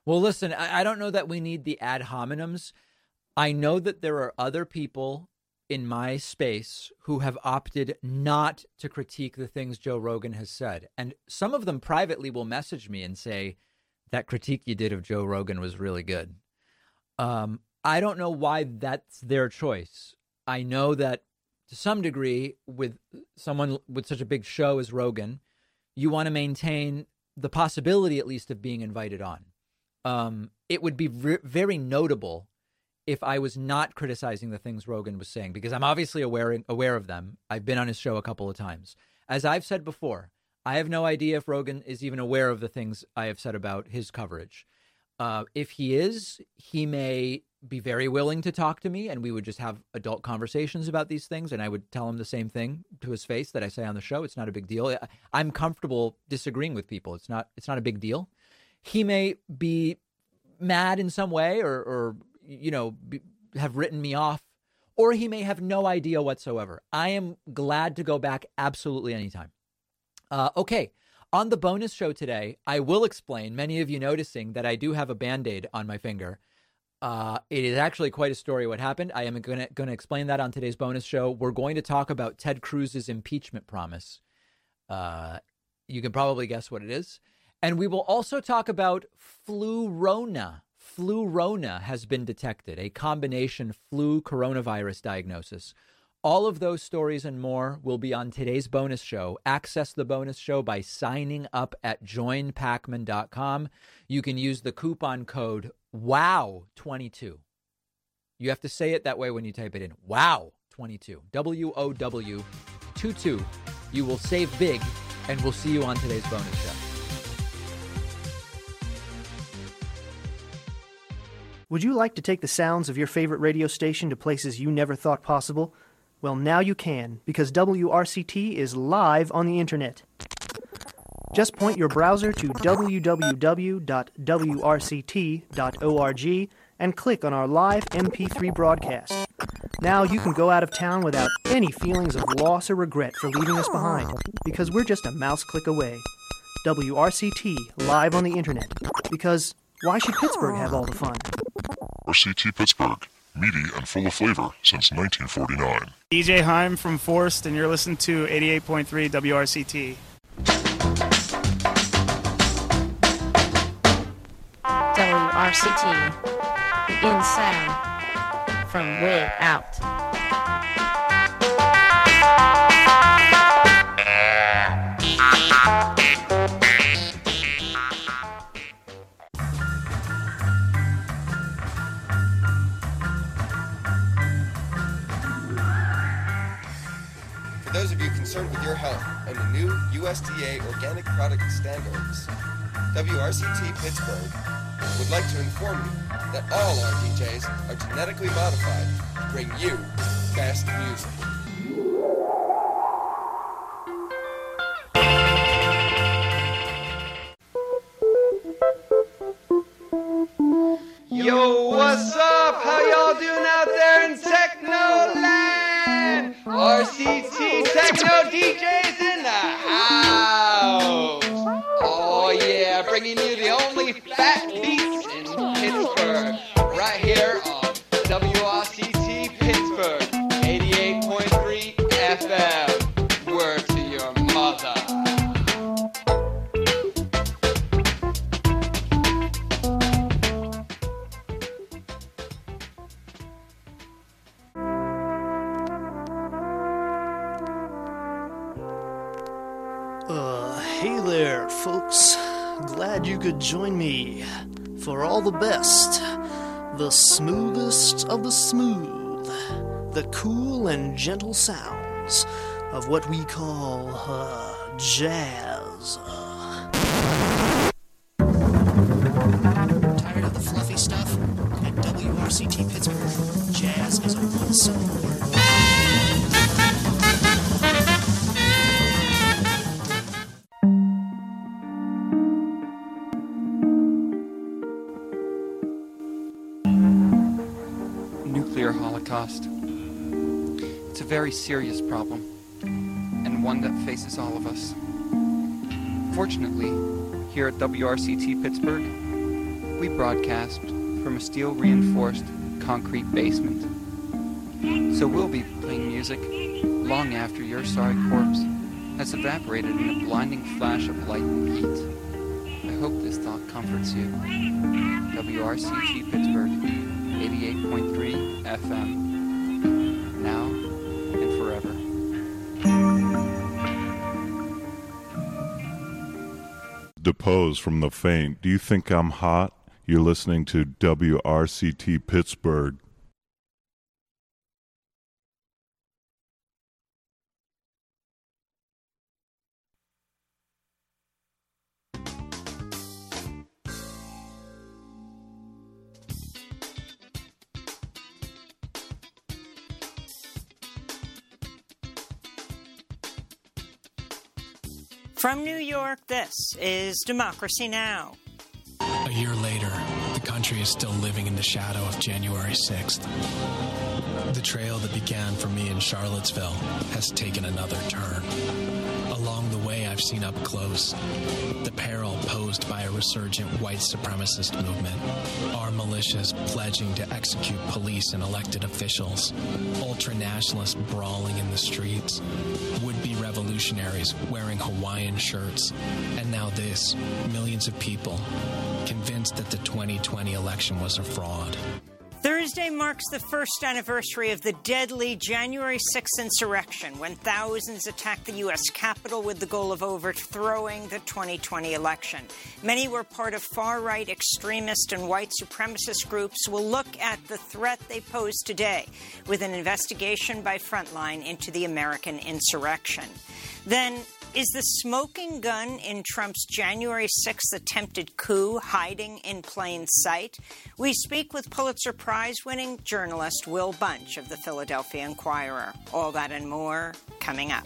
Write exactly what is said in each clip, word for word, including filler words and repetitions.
Well, listen, I, I don't know that we need the ad hominems. I know that there are other people in my space who have opted not to critique the things Joe Rogan has said. And some of them privately will message me and say, that critique you did of Joe Rogan was really good. Um, I don't know why that's their choice. I know that to some degree, with someone with such a big show as Rogan, you want to maintain the possibility, at least, of being invited on. Um, it would be re- very notable if I was not criticizing the things Rogan was saying, because I'm obviously aware aware of them. I've been on his show a couple of times. As I've said before, I have no idea if Rogan is even aware of the things I have said about his coverage. Uh, if he is, he may be very willing to talk to me, and we would just have adult conversations about these things, and I would tell him the same thing to his face that I say on the show. It's not a big deal. I'm comfortable disagreeing with people. It's not it's not a big deal. He may be mad in some way, or, or you know, be, have written me off, or he may have no idea whatsoever. I am glad to go back absolutely anytime. Uh, okay, on the bonus show today, I will explain, many of you noticing that I do have a Band-Aid on my finger. Uh, it is actually quite a story what happened. I am going to going to explain that on today's bonus show. We're going to talk about Ted Cruz's impeachment promise. Uh, you can probably guess what it is. And we will also talk about Flu-Rona. Flu-Rona has been detected, a combination flu coronavirus diagnosis. All of those stories and more will be on today's bonus show. Access the bonus show by signing up at join pacman dot com. You can use the coupon code W O W twenty-two. You have to say it that way when you type it in. W O W twenty-two. W O W twenty-two. You will save big, and we'll see you on today's bonus show. Would you like to take the sounds of your favorite radio station to places you never thought possible? Well, now you can, because W R C T is live on the internet. Just point your browser to w w w dot w r c t dot org and click on our live M P three broadcast. Now you can go out of town without any feelings of loss or regret for leaving us behind, because we're just a mouse click away. W R C T live on the internet, because why should Pittsburgh have all the fun? R C T Pittsburgh, meaty and full of flavor since nineteen forty-nine. D J Heim from Forst, and you're listening to eighty-eight point three W R C T. W R C T, the in sound from way out. For those of you concerned with your health and the new U S D A organic product standards, W R C T Pittsburgh would like to inform you that all our D Js are genetically modified to bring you best music. Yo, what's up? How y'all doing out there in Technoland? R C T Techno D Js in the house. Oh yeah, bringing you the only fat beats in Pittsburgh, right here on W R C T Pittsburgh, eighty-eight point three F M. Word to your mother. Uh, hey there, folks. Glad you could join me for all the best, the smoothest of the smooth, the cool and gentle sounds of what we call, uh, jazz. Uh. Tired of the fluffy stuff? At W R C T Pittsburgh, jazz is a one-syllable word. Nuclear holocaust. It's a very serious problem, and one that faces all of us. Fortunately, here at W R C T Pittsburgh, We broadcast from a steel-reinforced concrete basement. So we'll be playing music long after your sorry corpse has evaporated in a blinding flash of light and heat. I hope this thought comforts you. W R C T Pittsburgh, eighty-eight point three F M. Now and forever. Depose from the faint. Do you think I'm hot? You're listening to W R C T Pittsburgh. From New York, this is Democracy Now! A year later, the country is still living in the shadow of January sixth. The trail that began for me in Charlottesville has taken another turn. Along the way, I've seen up close the peril posed by a resurgent white supremacist movement, our militias pledging to execute police and elected officials, ultra-nationalists brawling in the streets, would-be revolutionaries wearing Hawaiian shirts, and now this, millions of people convinced that the twenty twenty election was a fraud. Thursday marks the first anniversary of the deadly January sixth insurrection, when thousands attacked the U S Capitol with the goal of overthrowing the twenty twenty election. Many were part of far-right extremist and white supremacist groups. We'll look at the threat they pose today with an investigation by Frontline into the American insurrection. Then, is the smoking gun in Trump's January sixth attempted coup hiding in plain sight? We speak with Pulitzer Prize-winning journalist Will Bunch of the Philadelphia Inquirer. All that and more coming up.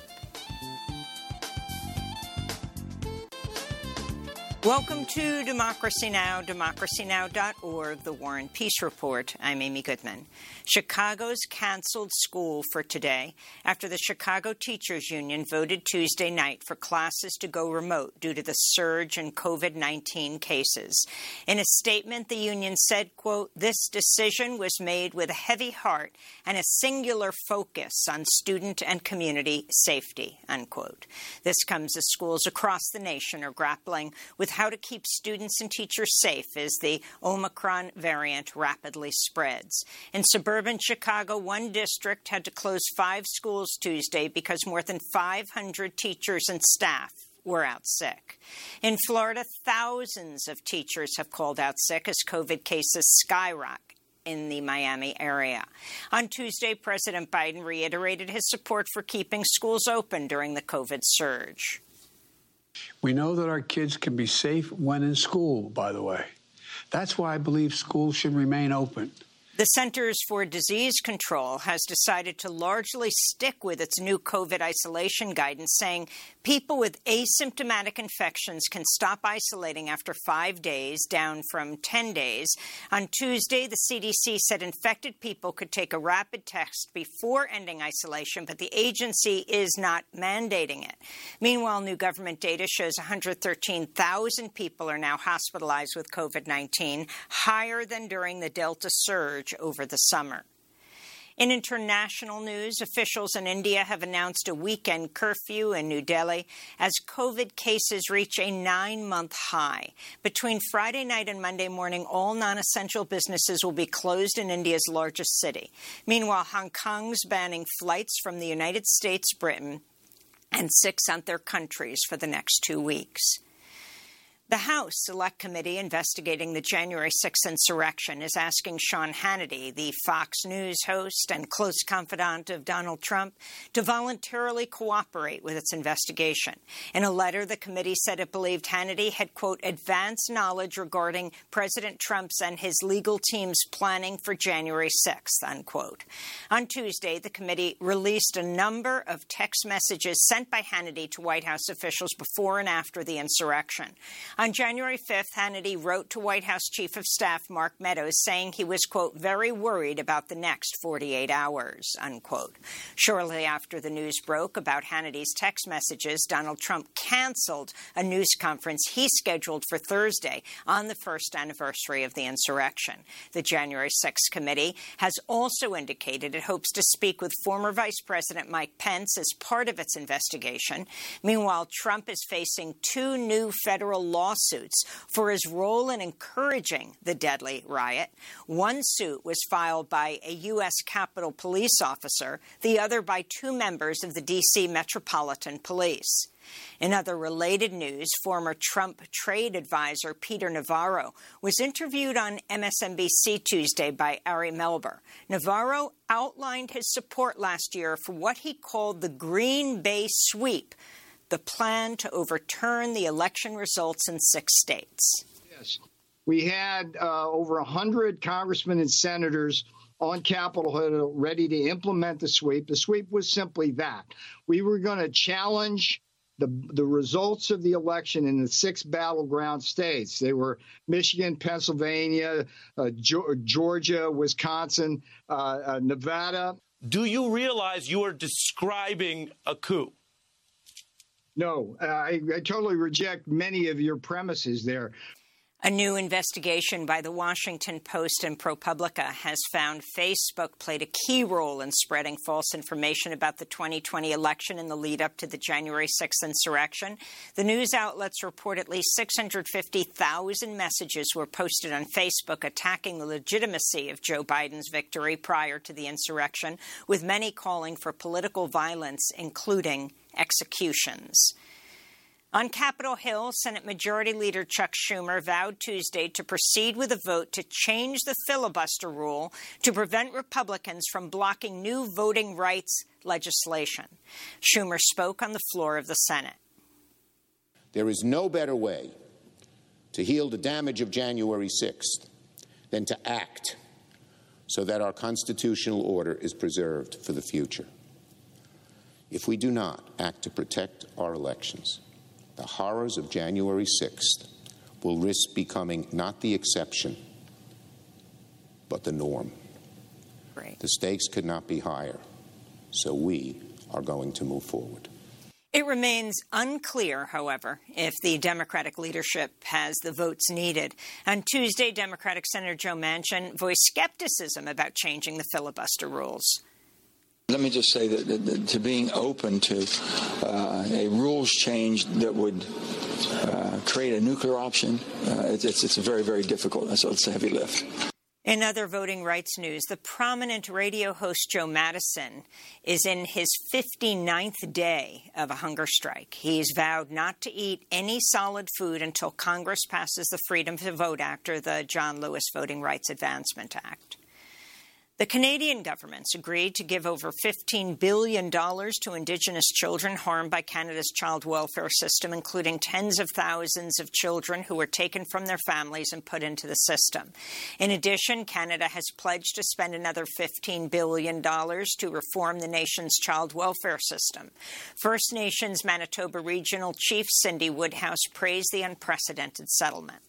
Welcome to Democracy Now!, democracy now dot org, the War and Peace Report. I'm Amy Goodman. Chicago's canceled school for today after the Chicago Teachers Union voted Tuesday night for classes to go remote due to the surge in COVID nineteen cases. In a statement, the union said, quote, "This decision was made with a heavy heart and a singular focus on student and community safety," unquote. This comes as schools across the nation are grappling with how to keep students and teachers safe as the Omicron variant rapidly spreads. In suburban Chicago, one district had to close five schools Tuesday because more than five hundred teachers and staff were out sick. In Florida, thousands of teachers have called out sick as COVID cases skyrocket in the Miami area. On Tuesday, President Biden reiterated his support for keeping schools open during the COVID surge. We know that our kids can be safe when in school, by the way. That's why I believe schools should remain open. The Centers for Disease Control has decided to largely stick with its new COVID isolation guidance, saying people with asymptomatic infections can stop isolating after five days, down from ten days. On Tuesday, the C D C said infected people could take a rapid test before ending isolation, but the agency is not mandating it. Meanwhile, new government data shows one hundred thirteen thousand people are now hospitalized with COVID nineteen, higher than during the Delta surge over the summer. In international news, officials in India have announced a weekend curfew in New Delhi as COVID cases reach a nine-month high. Between Friday night and Monday morning, all non-essential businesses will be closed in India's largest city. Meanwhile, Hong Kong's banning flights from the United States, Britain, and six other countries for the next two weeks. The House Select Committee investigating the January sixth insurrection is asking Sean Hannity, the Fox News host and close confidant of Donald Trump, to voluntarily cooperate with its investigation. In a letter, the committee said it believed Hannity had, quote, advanced knowledge regarding President Trump's and his legal team's planning for January sixth, unquote. On Tuesday, the committee released a number of text messages sent by Hannity to White House officials before and after the insurrection. On January fifth, Hannity wrote to White House Chief of Staff Mark Meadows saying he was, quote, very worried about the next forty-eight hours, unquote. Shortly after the news broke about Hannity's text messages, Donald Trump canceled a news conference he scheduled for Thursday on the first anniversary of the insurrection. The January sixth committee has also indicated it hopes to speak with former Vice President Mike Pence as part of its investigation. Meanwhile, Trump is facing two new federal lawsuits for his role in encouraging the deadly riot. One suit was filed by a U S Capitol Police officer, the other by two members of the D C Metropolitan Police. In other related news, former Trump trade advisor Peter Navarro was interviewed on M S N B C Tuesday by Ari Melber. Navarro outlined his support last year for what he called the Green Bay Sweep, the plan to overturn the election results in six states. Yes, we had uh, over one hundred congressmen and senators on Capitol Hill ready to implement the sweep. The sweep was simply that. We were going to challenge The, the results of the election in the six battleground states. They were Michigan, Pennsylvania, uh, Georgia, Wisconsin, uh, uh, Nevada. Do you realize you are describing a coup? No, uh, I, I totally reject many of your premises there. A new investigation by the Washington Post and ProPublica has found Facebook played a key role in spreading false information about the twenty twenty election in the lead up to the January sixth insurrection. The news outlets report at least six hundred fifty thousand messages were posted on Facebook attacking the legitimacy of Joe Biden's victory prior to the insurrection, with many calling for political violence, including executions. On Capitol Hill, Senate Majority Leader Chuck Schumer vowed Tuesday to proceed with a vote to change the filibuster rule to prevent Republicans from blocking new voting rights legislation. Schumer spoke on the floor of the Senate. There is no better way to heal the damage of January sixth than to act so that our constitutional order is preserved for the future. If we do not act to protect our elections, the horrors of January sixth will risk becoming not the exception, but the norm. Great. The stakes could not be higher, so we are going to move forward. It remains unclear, however, if the Democratic leadership has the votes needed. On Tuesday, Democratic Senator Joe Manchin voiced skepticism about changing the filibuster rules. Let me just say that, that, that to being open to uh, a rules change that would uh, create a nuclear option, uh, it's, it's very, very difficult. So it's a heavy lift. In other voting rights news, the prominent radio host Joe Madison is in his fifty-ninth day of a hunger strike. He's vowed not to eat any solid food until Congress passes the Freedom to Vote Act or the John Lewis Voting Rights Advancement Act. The Canadian government's agreed to give over fifteen billion dollars to Indigenous children harmed by Canada's child welfare system, including tens of thousands of children who were taken from their families and put into the system. In addition, Canada has pledged to spend another fifteen billion dollars to reform the nation's child welfare system. First Nations Manitoba Regional Chief Cindy Woodhouse praised the unprecedented settlement.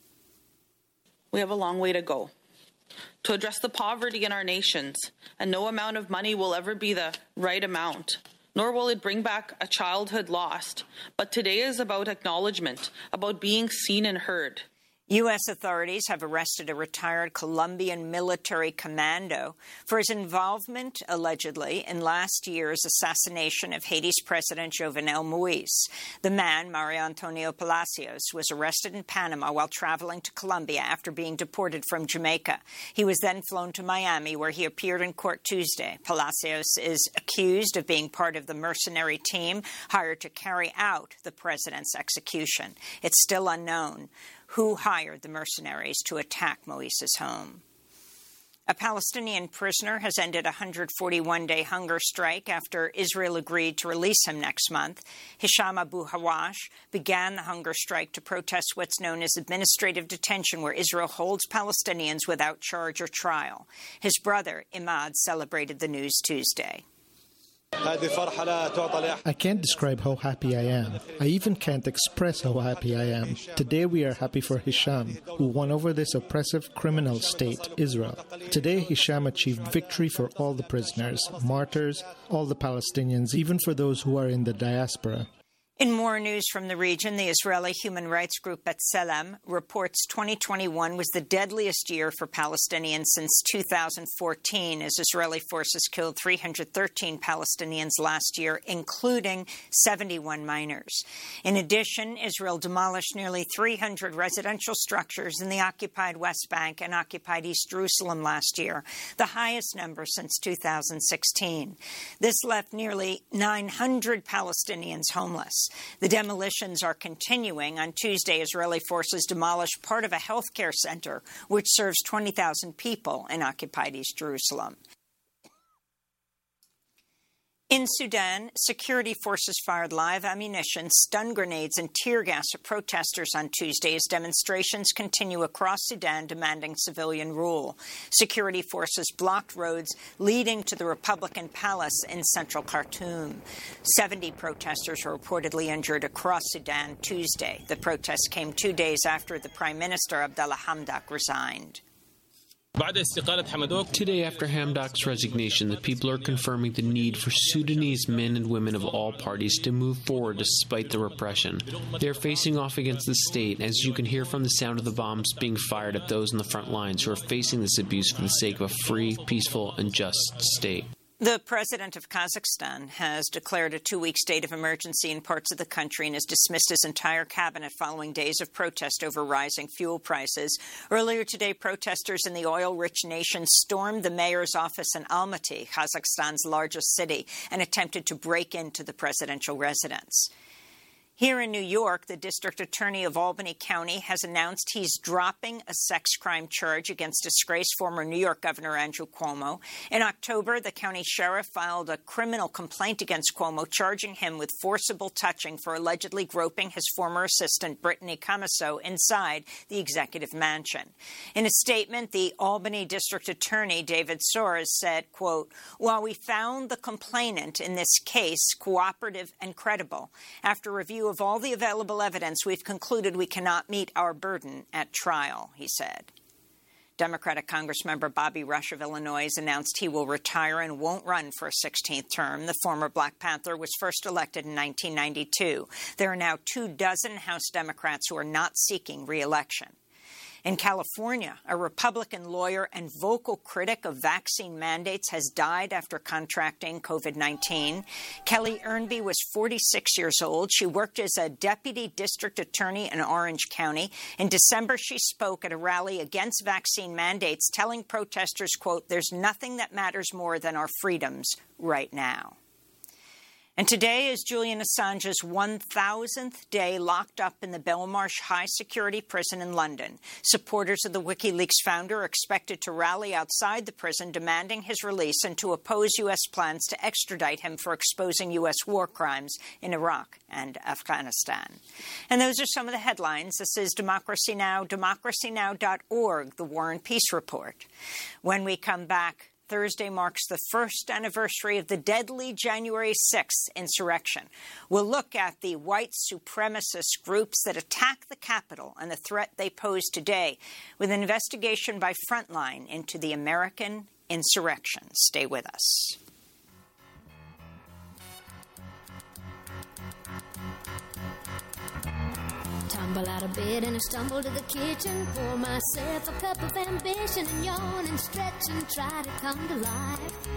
We have a long way to go to address the poverty in our nations, and no amount of money will ever be the right amount, nor will it bring back a childhood lost. But today is about acknowledgement, about being seen and heard. U S authorities have arrested a retired Colombian military commando for his involvement, allegedly, in last year's assassination of Haiti's President Jovenel Moïse. The man, Mario Antonio Palacios, was arrested in Panama while traveling to Colombia after being deported from Jamaica. He was then flown to Miami, where he appeared in court Tuesday. Palacios is accused of being part of the mercenary team hired to carry out the president's execution. It's still unknown who hired the mercenaries to attack Moise's home. A Palestinian prisoner has ended a one hundred forty-one day hunger strike after Israel agreed to release him next month. Hisham Abu Hawash began the hunger strike to protest what's known as administrative detention, where Israel holds Palestinians without charge or trial. His brother, Imad, celebrated the news Tuesday. I can't describe how happy I am. I even can't express how happy I am. Today we are happy for Hisham, who won over this oppressive criminal state, Israel. Today Hisham achieved victory for all the prisoners, martyrs, all the Palestinians, even for those who are in the diaspora. In more news from the region, the Israeli human rights group B'Tselem reports twenty twenty-one was the deadliest year for Palestinians since two thousand fourteen, as Israeli forces killed three hundred thirteen Palestinians last year, including seventy-one minors. In addition, Israel demolished nearly three hundred residential structures in the occupied West Bank and occupied East Jerusalem last year, the highest number since two thousand sixteen. This left nearly nine hundred Palestinians homeless. The demolitions are continuing. On Tuesday, Israeli forces demolished part of a healthcare center, which serves twenty thousand people in occupied East Jerusalem. In Sudan, security forces fired live ammunition, stun grenades, and tear gas at protesters on Tuesday as demonstrations continue across Sudan demanding civilian rule. Security forces blocked roads leading to the Republican Palace in central Khartoum. seventy protesters were reportedly injured across Sudan Tuesday. The protests came two days after the Prime Minister Abdallah Hamdok resigned. Today, after Hamdok's resignation, the people are confirming the need for Sudanese men and women of all parties to move forward despite the repression. They are facing off against the state, as you can hear from the sound of the bombs being fired at those in the front lines who are facing this abuse for the sake of a free, peaceful, and just state. The president of Kazakhstan has declared a two-week state of emergency in parts of the country and has dismissed his entire cabinet following days of protest over rising fuel prices. Earlier today, protesters in the oil-rich nation stormed the mayor's office in Almaty, Kazakhstan's largest city, and attempted to break into the presidential residence. Here in New York, the district attorney of Albany County has announced he's dropping a sex crime charge against disgraced former New York Governor Andrew Cuomo. In October, the county sheriff filed a criminal complaint against Cuomo, charging him with forcible touching for allegedly groping his former assistant, Brittany Camaso, inside the executive mansion. In a statement, the Albany district attorney, David Soares, said, quote, "While we found the complainant in this case cooperative and credible, after review of all the available evidence, we've concluded we cannot meet our burden at trial," he said. Democratic Congressmember Bobby Rush of Illinois announced he will retire and won't run for a sixteenth term. The former Black Panther was first elected in nineteen ninety-two. There are now two dozen House Democrats who are not seeking re-election. In California, a Republican lawyer and vocal critic of vaccine mandates has died after contracting COVID nineteen. Kelly Earnby was forty-six years old. She worked as a deputy district attorney in Orange County. In December, she spoke at a rally against vaccine mandates, telling protesters, quote, "There's nothing that matters more than our freedoms right now." And today is Julian Assange's one thousandth day locked up in the Belmarsh high-security prison in London. Supporters of the WikiLeaks founder are expected to rally outside the prison demanding his release and to oppose U S plans to extradite him for exposing U S war crimes in Iraq and Afghanistan. And those are some of the headlines. This is Democracy Now!, democracy now dot org, the War and Peace Report. When we come back, Thursday marks the first anniversary of the deadly January sixth insurrection. We'll look at the white supremacist groups that attack the Capitol and the threat they pose today with an investigation by Frontline into the American insurrection. Stay with us. Tumble out of bed and I stumble to the kitchen, pour myself a cup of ambition and yawn and stretch and try to come to life.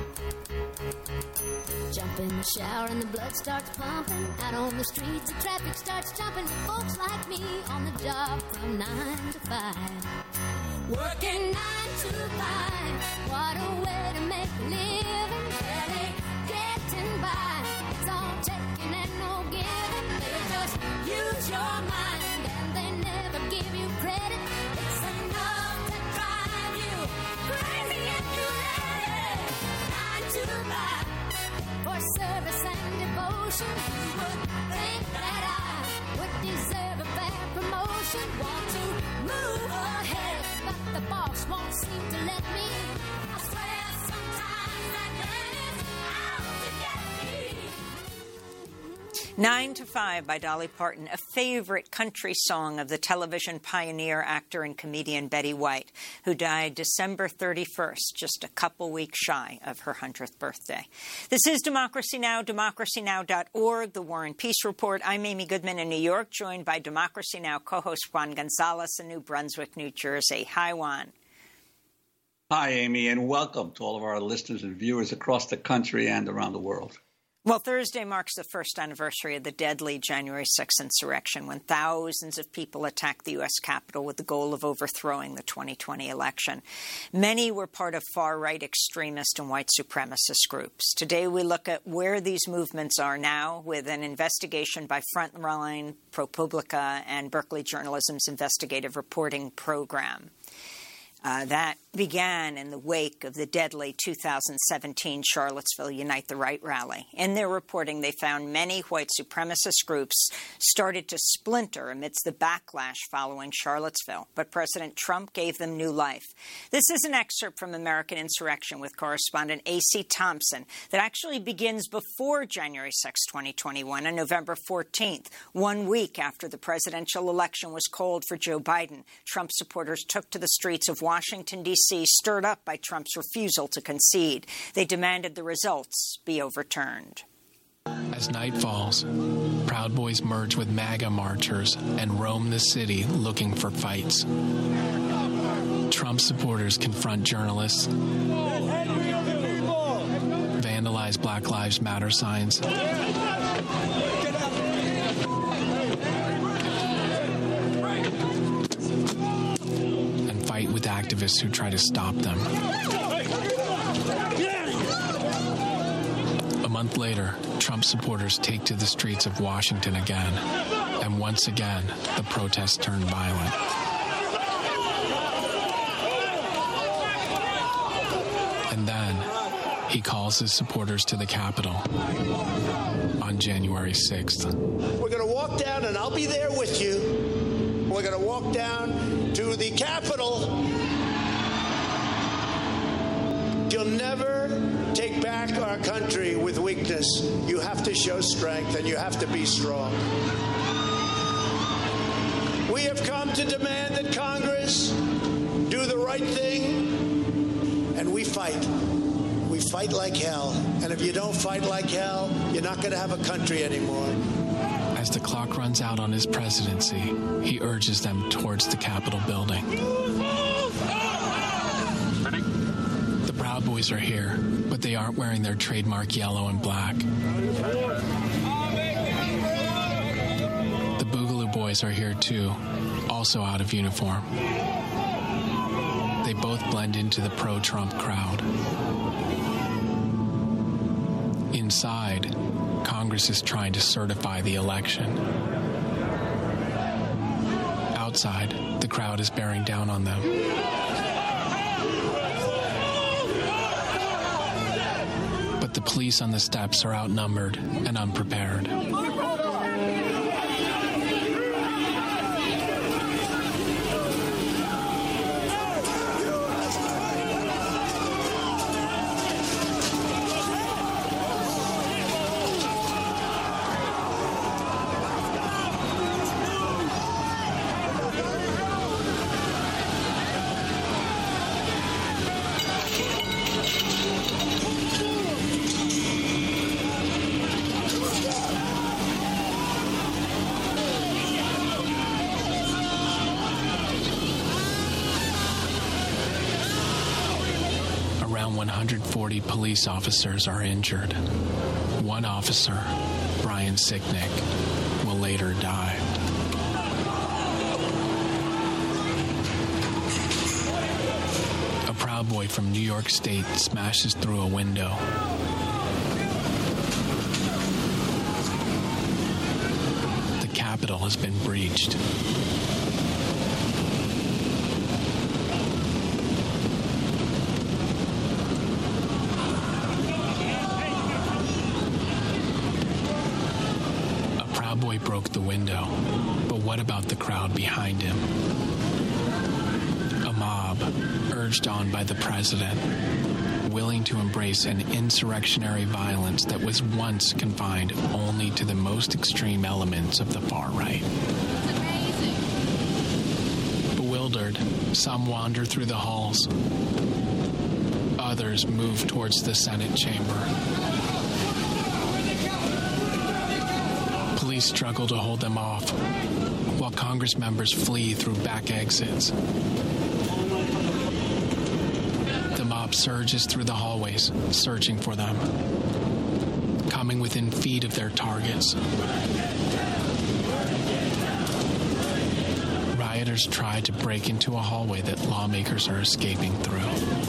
Jump in the shower and the blood starts pumping. Out on the streets the traffic starts jumping. Folks like me on the job from nine to five. Working nine to five. What a way to make a living. Barely getting by. It's all taking and no giving. They just use your mind. They never give you credit. It's enough to drive you crazy if you're ready. Nine to five for service and devotion. You would think that I would deserve a fair promotion. Want to move ahead, but the boss won't seem to let me. I swear sometimes that man is out to get me. Nine to Five by Dolly Parton, a favorite country song of the television pioneer, actor, and comedian Betty White, who died December thirty-first, just a couple weeks shy of her hundredth birthday. This is Democracy Now!, democracy now dot org, the War and Peace Report. I'm Amy Goodman in New York, joined by Democracy Now! Co-host Juan Gonzalez in New Brunswick, New Jersey. Hi, Juan. Hi, Amy, and welcome to all of our listeners and viewers across the country and around the world. Well, Thursday marks the first anniversary of the deadly January sixth insurrection, when thousands of people attacked the U S Capitol with the goal of overthrowing the twenty twenty election. Many were part of far-right extremist and white supremacist groups. Today, we look at where these movements are now with an investigation by Frontline, ProPublica, and Berkeley Journalism's investigative reporting program. Uh, that began in the wake of the deadly two thousand seventeen Charlottesville Unite the Right rally. In their reporting, they found many white supremacist groups started to splinter amidst the backlash following Charlottesville, but President Trump gave them new life. This is an excerpt from American Insurrection with correspondent A C Thompson that actually begins before January sixth, twenty twenty-one, on November fourteenth, one week after the presidential election was called for Joe Biden. Trump supporters took to the streets of Washington, D C, stirred up by Trump's refusal to concede. They demanded the results be overturned. As night falls, Proud Boys merge with MAGA marchers and roam the city looking for fights. Trump supporters confront journalists, vandalize Black Lives Matter signs, with activists who try to stop them. A month later, Trump supporters take to the streets of Washington again, and once again, the protests turn violent. And then, he calls his supporters to the Capitol on January sixth. We're going to walk down, and I'll be there with you. We're going to walk down to the Capitol. You'll never take back our country with weakness. You have to show strength, and you have to be strong. We have come to demand that Congress do the right thing, and we fight. We fight like hell. And if you don't fight like hell, you're not going to have a country anymore. As the clock runs out on his presidency, he urges them towards the Capitol building. The Proud Boys are here, but they aren't wearing their trademark yellow and black. The Boogaloo Boys are here too, also out of uniform. They both blend into the pro-Trump crowd. Inside, Congress is trying to certify the election. Outside, the crowd is bearing down on them. But the police on the steps are outnumbered and unprepared. one hundred forty police officers are injured. One officer, Brian Sicknick, will later die. A Proud Boy from New York State smashes through a window. The Capitol has been breached. Boy broke the window, but what about the crowd behind him? A mob, urged on by the president, willing to embrace an insurrectionary violence that was once confined only to the most extreme elements of the far right. Bewildered, some wander through the halls. Others move towards the Senate chamber. Police struggle to hold them off, while Congress members flee through back exits. The mob surges through the hallways, searching for them, coming within feet of their targets. Rioters try to break into a hallway that lawmakers are escaping through.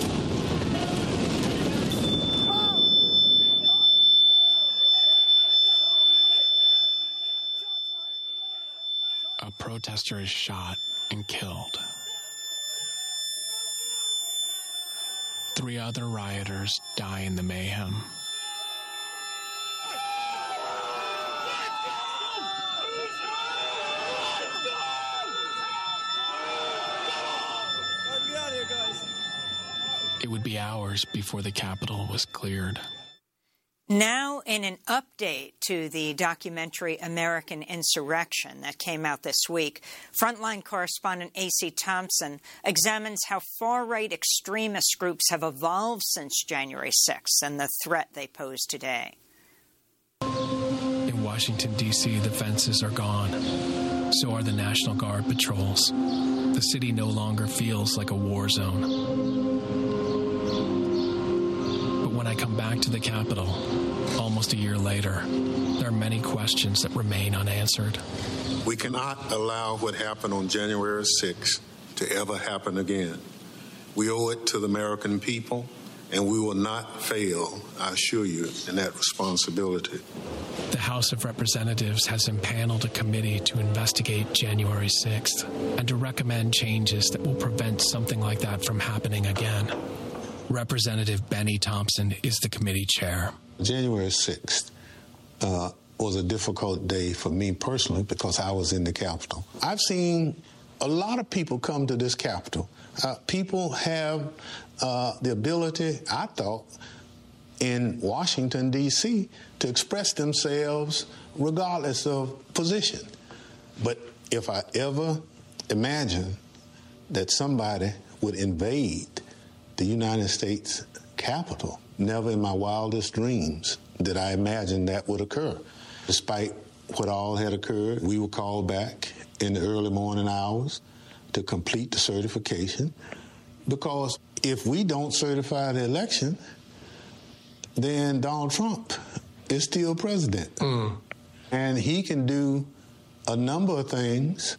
A protester is shot and killed. Three other rioters die in the mayhem. It would be hours before the Capitol was cleared. Now, in an update to the documentary American Insurrection that came out this week, Frontline correspondent A C Thompson examines how far-right extremist groups have evolved since January sixth and the threat they pose today. In Washington, D C, the fences are gone. So are the National Guard patrols. The city no longer feels like a war zone. When I come back to the Capitol, almost a year later, there are many questions that remain unanswered. We cannot allow what happened on January sixth to ever happen again. We owe it to the American people, and we will not fail, I assure you, in that responsibility. The House of Representatives has impaneled a committee to investigate January sixth and to recommend changes that will prevent something like that from happening again. Representative Benny Thompson is the committee chair. January sixth uh, was a difficult day for me personally because I was in the Capitol. I've seen a lot of people come to this Capitol. Uh, people have uh, the ability, I thought, in Washington, D C, to express themselves regardless of position. But if I ever imagined that somebody would invade the United States Capitol, never in my wildest dreams did I imagine that would occur. Despite what all had occurred, we were called back in the early morning hours to complete the certification, because if we don't certify the election, then Donald Trump is still president. Mm. And he can do a number of things.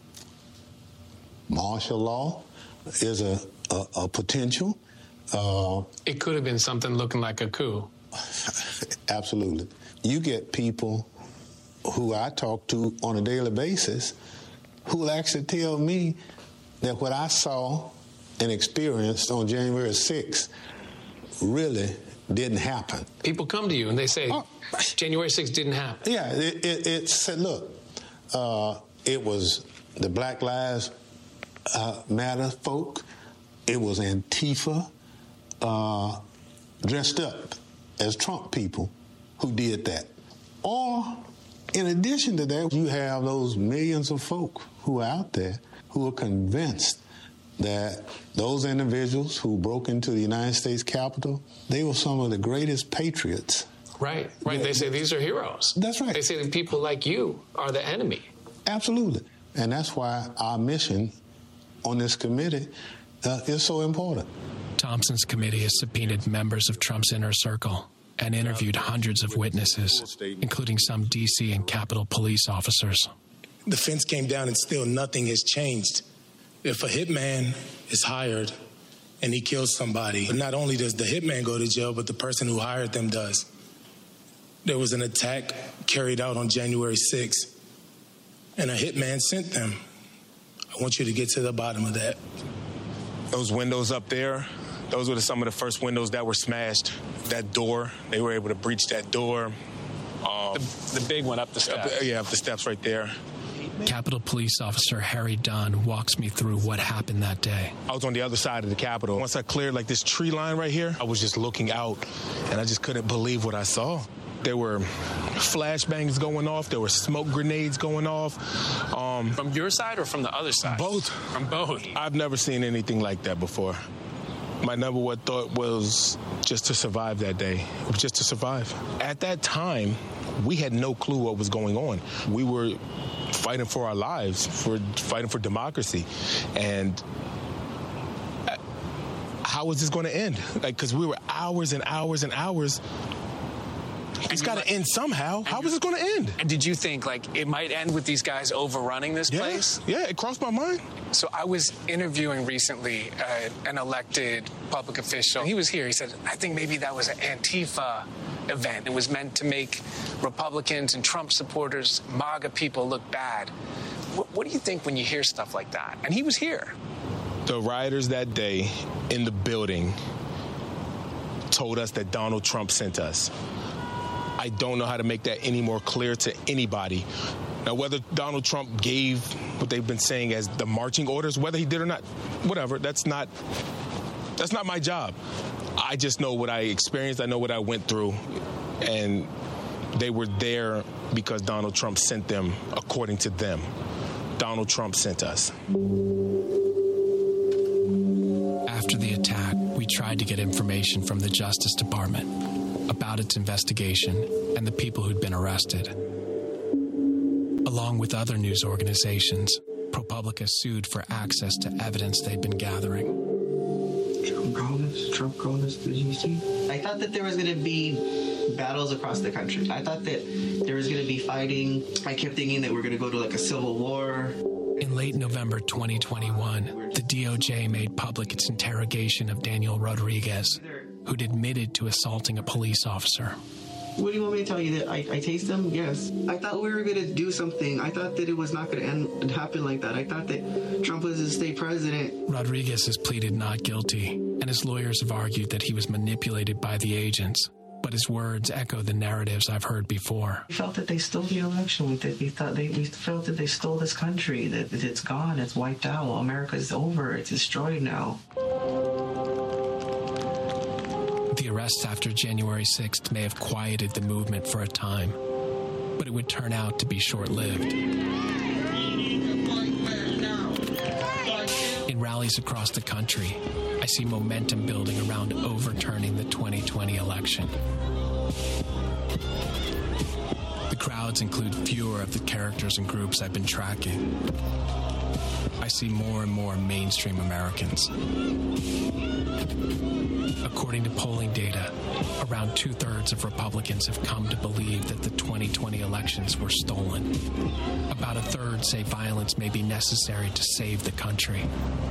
Martial law is a, a, a potential. Uh, it could have been something looking like a coup. Absolutely. You get people who I talk to on a daily basis who will actually tell me that what I saw and experienced on January sixth really didn't happen. People come to you and they say, oh, January sixth didn't happen. Yeah, it, it, it said, look, uh, it was the Black Lives uh, Matter folk. It was Antifa uh, dressed up as Trump people who did that. Or, in addition to that, you have those millions of folk who are out there who are convinced that those individuals who broke into the United States Capitol, they were some of the greatest patriots. Right, right. They, they say these are heroes. That's right. They say that people like you are the enemy. Absolutely. And that's why our mission on this committee uh, is so important. Thompson's committee has subpoenaed members of Trump's inner circle and interviewed hundreds of witnesses, including some D C and Capitol police officers. The fence came down and still nothing has changed. If a hitman is hired and he kills somebody, not only does the hitman go to jail, but the person who hired them does. There was an attack carried out on January sixth, and a hitman sent them. I want you to get to the bottom of that. Those windows up there, those were some of the first windows that were smashed. That door, they were able to breach that door. Um, the, the big one up the steps. Up, yeah, up the steps right there. Capitol Police Officer Harry Dunn walks me through what happened that day. I was on the other side of the Capitol. Once I cleared like this tree line right here, I was just looking out, and I just couldn't believe what I saw. There were flashbangs going off. There were smoke grenades going off. Um, from your side or from the other side? Both. From both. I've never seen anything like that before. My number one thought was just to survive that day, just to survive. At that time, we had no clue what was going on. We were fighting for our lives, for fighting for democracy. And how was this going to end? Like, because we were hours and hours and hours. It's got to end somehow. How is it going to end? And did you think, like, it might end with these guys overrunning this yeah. place? Yeah, it crossed my mind. So I was interviewing recently uh, an elected public official. He was here. He said, I think maybe that was an Antifa event. It was meant to make Republicans and Trump supporters, MAGA people, look bad. What, what do you think when you hear stuff like that? And he was here. The rioters that day in the building told us that Donald Trump sent us. I don't know how to make that any more clear to anybody. Now, whether Donald Trump gave what they've been saying as the marching orders, whether he did or not, whatever, that's not that's not my job. I just know what I experienced. I know what I went through. And they were there because Donald Trump sent them, according to them. Donald Trump sent us. After the attack, we tried to get information from the Justice Department about its investigation and the people who'd been arrested. Along with other news organizations, ProPublica sued for access to evidence they'd been gathering. Trump called us? Trump called us? Did you see? I thought that there was going to be battles across the country. I thought that there was going to be fighting. I kept thinking that we're going to go to like a civil war. In late November twenty twenty-one, the D O J made public its interrogation of Daniel Rodriguez, who'd admitted to assaulting a police officer. What do you want me to tell you? That I, I tased them? Yes. I thought we were going to do something. I thought that it was not going to end happen like that. I thought that Trump was the state president. Rodriguez has pleaded not guilty, and his lawyers have argued that he was manipulated by the agents. But his words echo the narratives I've heard before. We felt that they stole the election. We, we thought they we felt that they stole this country. That it's gone. It's wiped out. America's over. It's destroyed now. The arrests after January sixth may have quieted the movement for a time, but it would turn out to be short-lived. In rallies across the country, I see momentum building around overturning the twenty twenty election. The crowds include fewer of the characters and groups I've been tracking. I see more and more mainstream Americans. According to polling data, around two-thirds of Republicans have come to believe that the twenty twenty elections were stolen. About a third say violence may be necessary to save the country.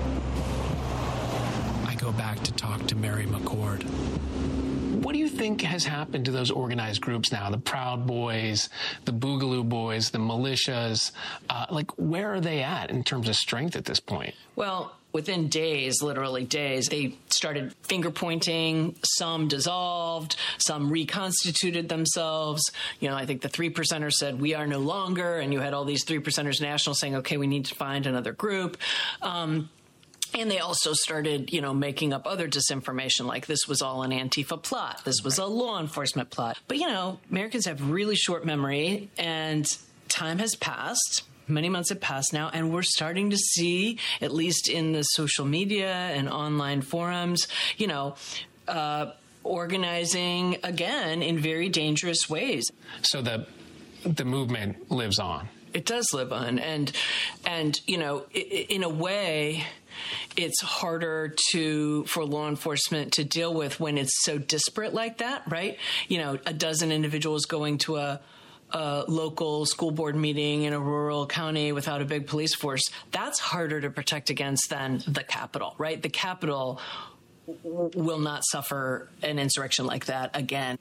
I go back to talk to Mary McCord. What do you think has happened to those organized groups now? The Proud Boys, the Boogaloo Boys, the militias. Uh, like, where are they at in terms of strength at this point? Well, within days, literally days, they started finger pointing. Some dissolved, some reconstituted themselves. You know, I think the three percenters said, we are no longer. And you had all these three percenters national saying, okay, we need to find another group. Um, And they also started, you know, making up other disinformation, like this was all an Antifa plot. This was a law enforcement plot. But, you know, Americans have really short memory, and time has passed. Many months have passed now, and we're starting to see, at least in the social media and online forums, you know, uh, organizing again in very dangerous ways. So the the movement lives on. It does live on. And, and you know, in a way, it's harder to for law enforcement to deal with when it's so disparate like that, right? You know, a dozen individuals going to a, a local school board meeting in a rural county without a big police force. That's harder to protect against than the Capitol, right? The Capitol w- will not suffer an insurrection like that again.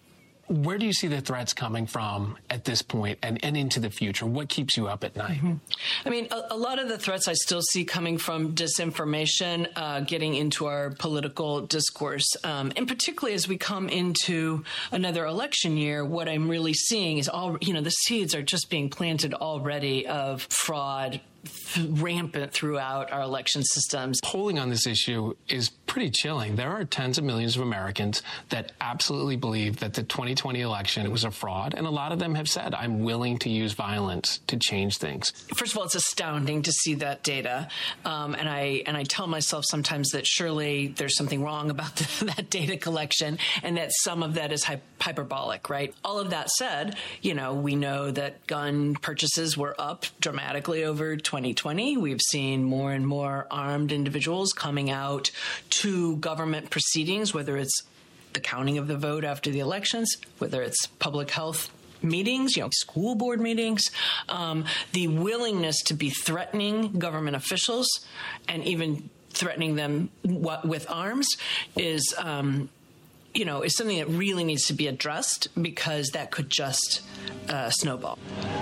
Where do you see the threats coming from at this point and, and into the future? What keeps you up at night? Mm-hmm. I mean, a, a lot of the threats I still see coming from disinformation, uh, getting into our political discourse. Um, and particularly as we come into another election year, what I'm really seeing is all, you know, the seeds are just being planted already of fraud, rampant throughout our election systems. Polling on this issue is pretty chilling. There are tens of millions of Americans that absolutely believe that the twenty twenty election was a fraud, and a lot of them have said, I'm willing to use violence to change things. First of all, it's astounding to see that data, um, and I and I tell myself sometimes that surely there's something wrong about the, that data collection, and that some of that is hy- hyperbolic, right? All of that said, you know, we know that gun purchases were up dramatically over twenty twenty. We've seen more and more armed individuals coming out to government proceedings, whether it's the counting of the vote after the elections, whether it's public health meetings, you know, school board meetings, um, the willingness to be threatening government officials and even threatening them w- with arms is, um, you know, is something that really needs to be addressed, because that could just uh, snowball.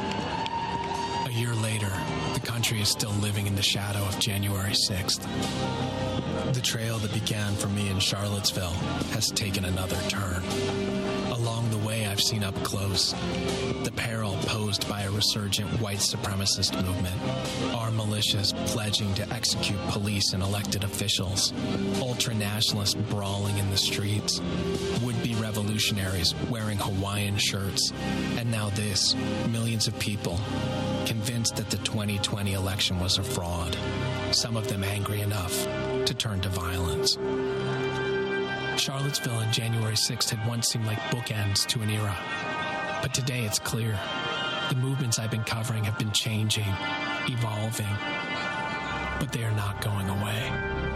A year later, the country is still living in the shadow of January sixth. The trail that began for me in Charlottesville has taken another turn. Along the way, I've seen up close the peril posed by a resurgent white supremacist movement, our militias pledging to execute police and elected officials, ultra-nationalists brawling in the streets, would-be revolutionaries wearing Hawaiian shirts, and now this, millions of people convinced that the twenty twenty election was a fraud, some of them angry enough to turn to violence. Charlottesville on January sixth had once seemed like bookends to an era. But today it's clear. The movements I've been covering have been changing, evolving, but they are not going away.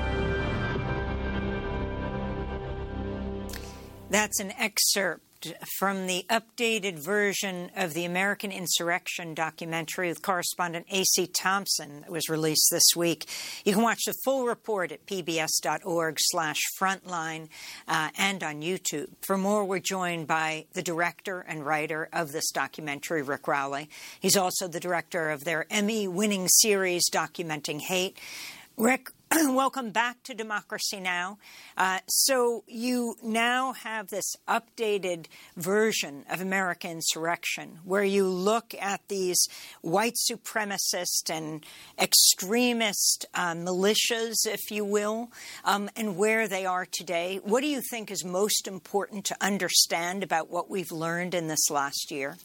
That's an excerpt from the updated version of the American Insurrection documentary with correspondent A C Thompson that was released this week. You can watch the full report at pbs.org slash frontline uh, and on YouTube. For more, we're joined by the director and writer of this documentary, Rick Rowley. He's also the director of their Emmy-winning series documenting hate. Rick, welcome back to Democracy Now! Uh, so you now have this updated version of American Insurrection where you look at these white supremacist and extremist uh, militias, if you will, um, and where they are today. What do you think is most important to understand about what we've learned in this last year?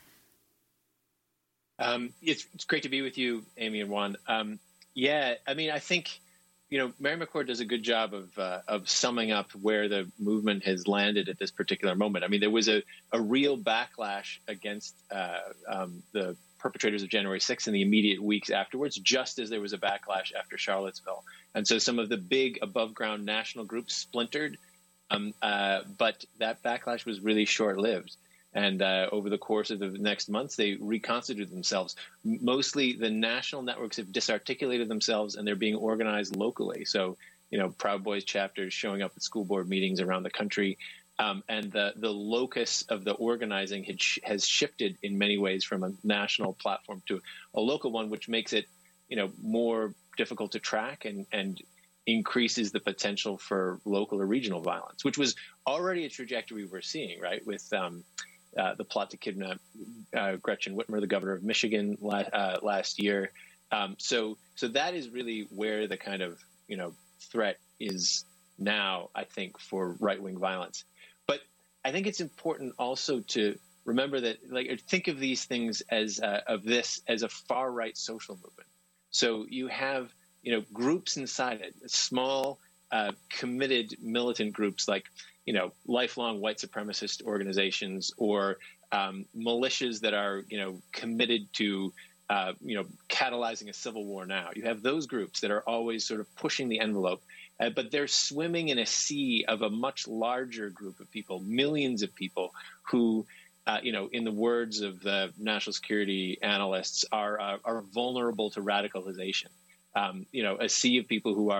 Um, it's, it's great to be with you, Amy and Juan. Um, yeah, I mean, I think... You know, Mary McCord does a good job of uh, of summing up where the movement has landed at this particular moment. I mean, there was a, a real backlash against uh, um, the perpetrators of January sixth in the immediate weeks afterwards, just as there was a backlash after Charlottesville. And so some of the big above-ground national groups splintered, um, uh, but that backlash was really short-lived. And uh, over the course of the next months, they reconstituted themselves. Mostly the national networks have disarticulated themselves, and they're being organized locally. So, you know, Proud Boys chapters showing up at school board meetings around the country. Um, and the, the locus of the organizing had sh- has shifted in many ways from a national platform to a local one, which makes it, you know, more difficult to track and, and increases the potential for local or regional violence, which was already a trajectory we're seeing, right, with um, – Uh, the plot to kidnap uh, Gretchen Whitmer, the governor of Michigan, la- uh, last year. Um, so, so that is really where the kind of, you know, threat is now, I think, for right-wing violence. But I think it's important also to remember that, like, think of these things as uh, of this as a far-right social movement. So you have, you know, groups inside it, small, uh, committed militant groups like, you know, lifelong white supremacist organizations or um, militias that are, you know, committed to, uh, you know, catalyzing a civil war now. You have those groups that are always sort of pushing the envelope, uh, but they're swimming in a sea of a much larger group of people, millions of people who, uh, you know, in the words of the national security analysts, are uh, are vulnerable to radicalization. Um, you know, a sea of people who are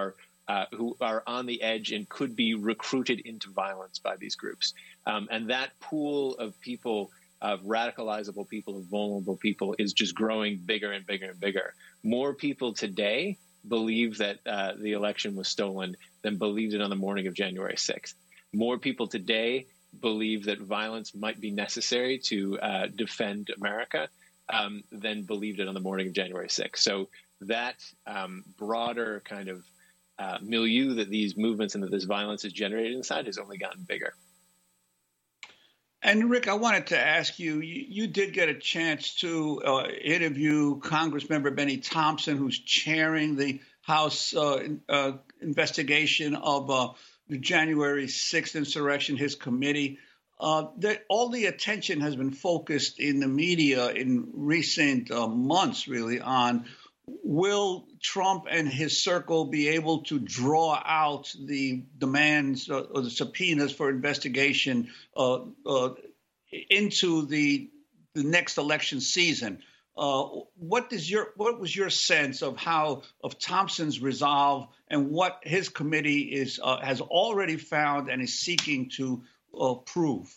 uh, who are on the edge and could be recruited into violence by these groups. Um, and that pool of people, of radicalizable people, of vulnerable people, is just growing bigger and bigger and bigger. More people today believe that uh, the election was stolen than believed it on the morning of January sixth. More people today believe that violence might be necessary to uh, defend America um, than believed it on the morning of January sixth. So that um, broader kind of uh, milieu that these movements and that this violence is generated inside has only gotten bigger. And Rick, I wanted to ask you, you, you did get a chance to uh, interview Congressmember Benny Thompson, who's chairing the House uh, uh, investigation of uh, the January sixth insurrection, his committee. Uh, that all the attention has been focused in the media in recent uh, months, really, on will Trump and his circle be able to draw out the demands uh, or the subpoenas for investigation uh, uh, into the the next election season. Uh, what is your what was your sense of how of Thompson's resolve and what his committee is uh, has already found and is seeking to uh, prove?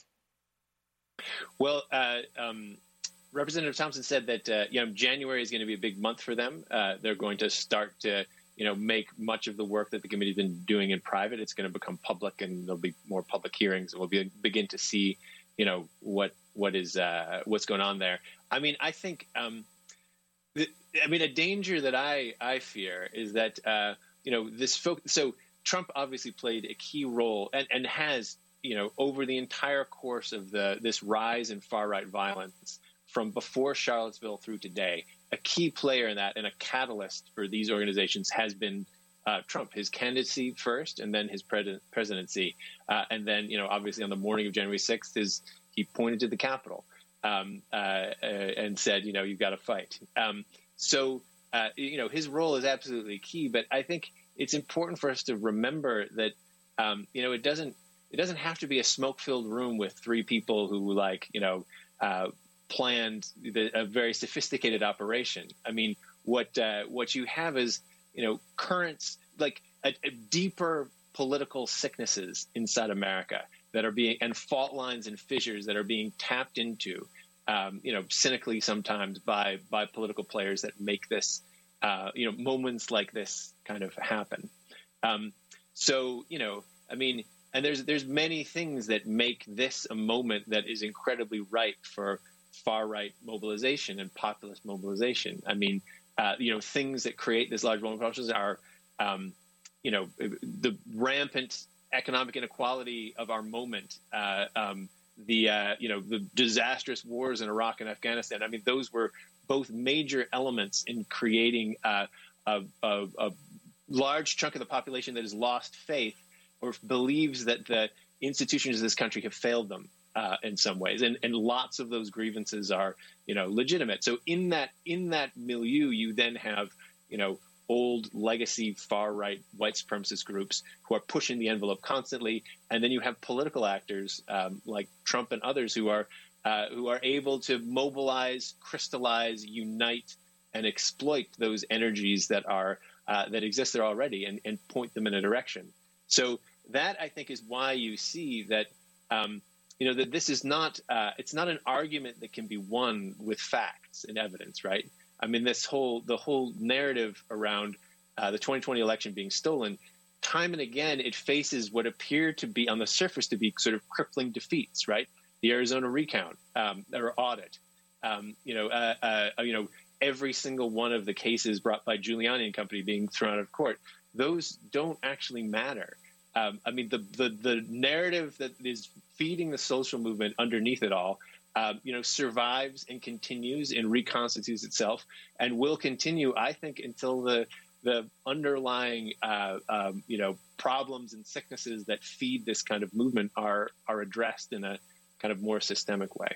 Well, uh, um, Representative Thompson said that uh, you know January is going to be a big month for them. Uh, they're going to start to you know make much of the work that the committee's been doing in private. It's going to become public, and there'll be more public hearings, and we'll be, begin to see you know what what is uh, what's going on there. I mean, I think, um, the, I mean, a danger that I, I fear is that, uh, you know, this fo- so Trump obviously played a key role and, and has, you know, over the entire course of the this rise in far right violence from before Charlottesville through today, a key player in that and a catalyst for these organizations has been uh, Trump, his candidacy first and then his pres- presidency. Uh, and then, you know, obviously on the morning of January sixth, is he pointed to the Capitol. Um, uh, uh, and said, you know, you've got to fight. Um, so, uh, you know, his role is absolutely key. But I think it's important for us to remember that, um, you know, it doesn't it doesn't have to be a smoke-filled room with three people who, like, you know, uh, planned the, a very sophisticated operation. I mean, what uh, what you have is, you know, currents, like a, a deeper political sicknesses inside America that are being, and fault lines and fissures that are being tapped into, um, you know, cynically sometimes by by political players that make this, uh, you know, moments like this kind of happen. Um, so, you know, I mean, and there's there's many things that make this a moment that is incredibly ripe for far right mobilization and populist mobilization. I mean, uh, you know, things that create this large mobilization are, um, you know, the rampant economic inequality of our moment, uh, um, the uh, you know the disastrous wars in Iraq and Afghanistan. I mean, those were both major elements in creating uh, a, a, a large chunk of the population that has lost faith or believes that the institutions of this country have failed them uh, in some ways, and and lots of those grievances are you know legitimate. So in that in that milieu, you then have you know. old legacy far-right white supremacist groups who are pushing the envelope constantly, and then you have political actors um, like Trump and others who are uh, who are able to mobilize, crystallize, unite, and exploit those energies that are uh, that exist there already, and, and point them in a direction. So that, I think, is why you see that um, you know that this is not uh, it's not an argument that can be won with facts and evidence, right? I mean, this whole the whole narrative around uh, the twenty twenty election being stolen, time and again, it faces what appear to be on the surface to be sort of crippling defeats, right? The Arizona recount um, or audit, um, you know, uh, uh, you know, every single one of the cases brought by Giuliani and company being thrown out of court. Those don't actually matter. Um, I mean, the, the the narrative that is feeding the social movement underneath it all. Uh, you know, survives and continues and reconstitutes itself, and will continue, I think, until the the underlying, uh, um, you know, problems and sicknesses that feed this kind of movement are are addressed in a kind of more systemic way.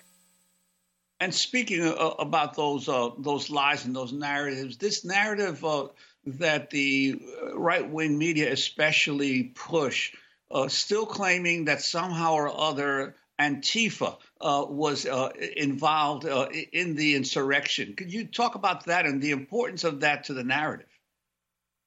And speaking uh, about those uh, those lies and those narratives, this narrative uh, that the right wing media especially push, uh, still claiming that somehow or other Antifa uh, was uh, involved uh, in the insurrection. Could you talk about that and the importance of that to the narrative?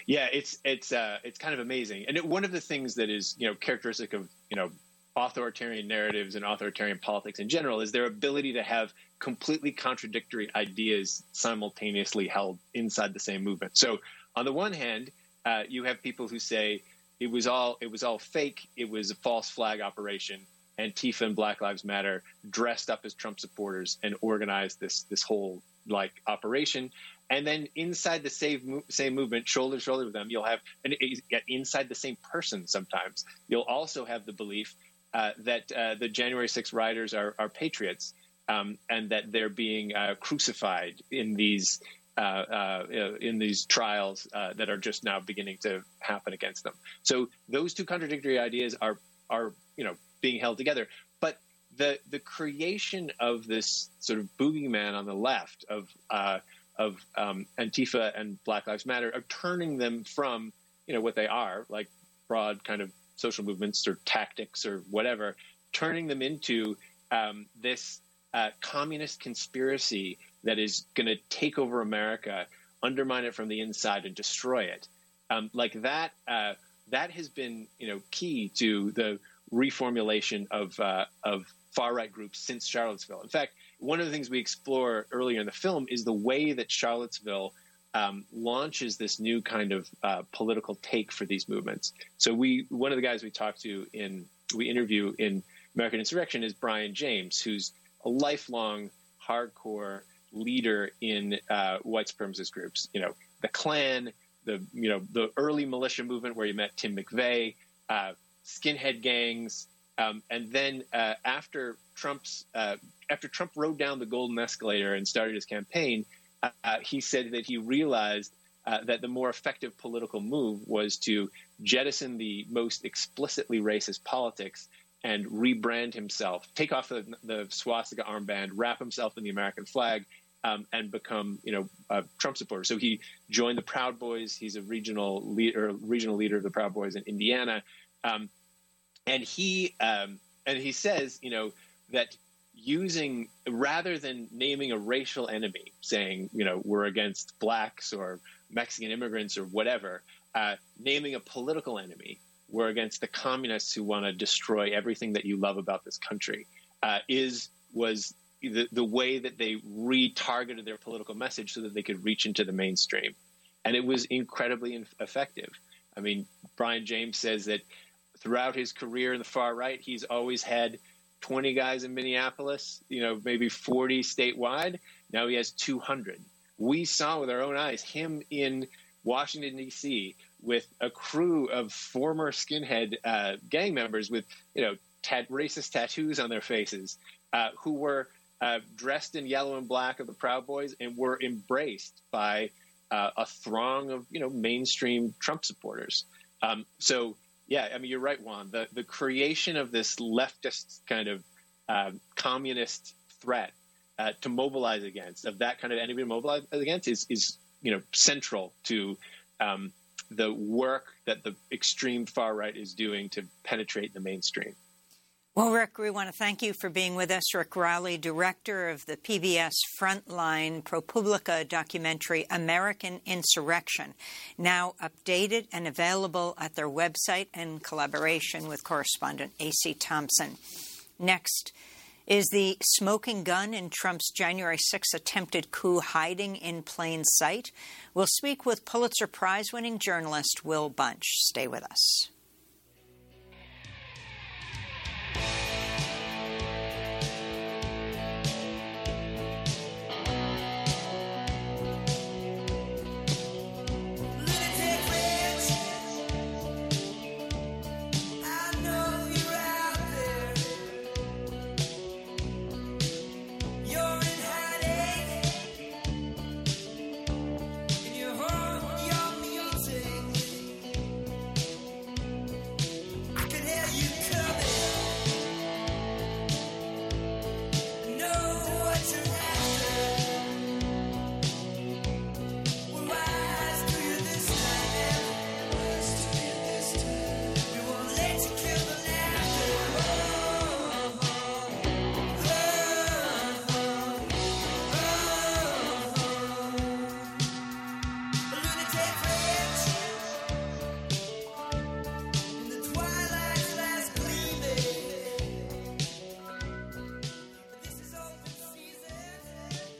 Yeah, it's it's uh, it's kind of amazing, and it, one of the things that is you know characteristic of you know authoritarian narratives and authoritarian politics in general is their ability to have completely contradictory ideas simultaneously held inside the same movement. So, on the one hand, uh, you have people who say it was all it was all fake, it was a false flag operation. Antifa and Black Lives Matter dressed up as Trump supporters and organized this this whole like operation. And then inside the same same movement, shoulder to shoulder with them, you'll have and inside the same person sometimes you'll also have the belief uh, that uh, the January sixth rioters are, are patriots um, and that they're being uh, crucified in these uh, uh, in these trials uh, that are just now beginning to happen against them. So those two contradictory ideas are are you know. being held together. But the the creation of this sort of boogeyman on the left of uh, of um, Antifa and Black Lives Matter are turning them from, you know, what they are, like broad kind of social movements or tactics or whatever, turning them into um, this uh, communist conspiracy that is going to take over America, undermine it from the inside and destroy it. Um, like that, uh, that has been, you know, key to the reformulation of uh, of far-right groups since Charlottesville. In fact, one of the things we explore earlier in the film is the way that Charlottesville um, launches this new kind of uh, political take for these movements. So we, one of the guys we talked to in, we interview in American Insurrection is Brian James, who's a lifelong hardcore leader in uh, white supremacist groups. You know, the Klan, the you know the early militia movement where you met Tim McVeigh, uh, skinhead gangs, um, and then uh, after Trump's uh, after Trump rode down the golden escalator and started his campaign, uh, he said that he realized uh, that the more effective political move was to jettison the most explicitly racist politics and rebrand himself, take off the, the swastika armband, wrap himself in the American flag, um, and become, you know, a Trump supporter. So he joined the Proud Boys. He's a regional leader, regional leader of the Proud Boys in Indiana. Um, and he um, and he says, you know, that using rather than naming a racial enemy, saying, you know, we're against blacks or Mexican immigrants or whatever, uh, naming a political enemy, we're against the communists who want to destroy everything that you love about this country, uh, is was the, the way that they retargeted their political message so that they could reach into the mainstream. And it was incredibly effective. I mean, Brian James says that throughout his career in the far right, he's always had twenty guys in Minneapolis, you know, maybe forty statewide. Now he has two hundred. We saw with our own eyes him in Washington, D C with a crew of former skinhead uh, gang members with, you know, tat- racist tattoos on their faces, uh, who were uh, dressed in yellow and black of the Proud Boys and were embraced by uh, a throng of, you know, mainstream Trump supporters. Um, so, yeah, I mean, you're right, Juan. The, the creation of this leftist kind of uh, communist threat uh, to mobilize against, of that kind of enemy to mobilize against, is, is you know, central to um, the work that the extreme far right is doing to penetrate the mainstream. Well, Rick, we want to thank you for being with us. Rick Rowley, director of the P B S Frontline ProPublica documentary American Insurrection, now updated and available at their website in collaboration with correspondent A C Thompson. Next, is the smoking gun in Trump's January sixth attempted coup hiding in plain sight? We'll speak with Pulitzer Prize-winning journalist Will Bunch. Stay with us.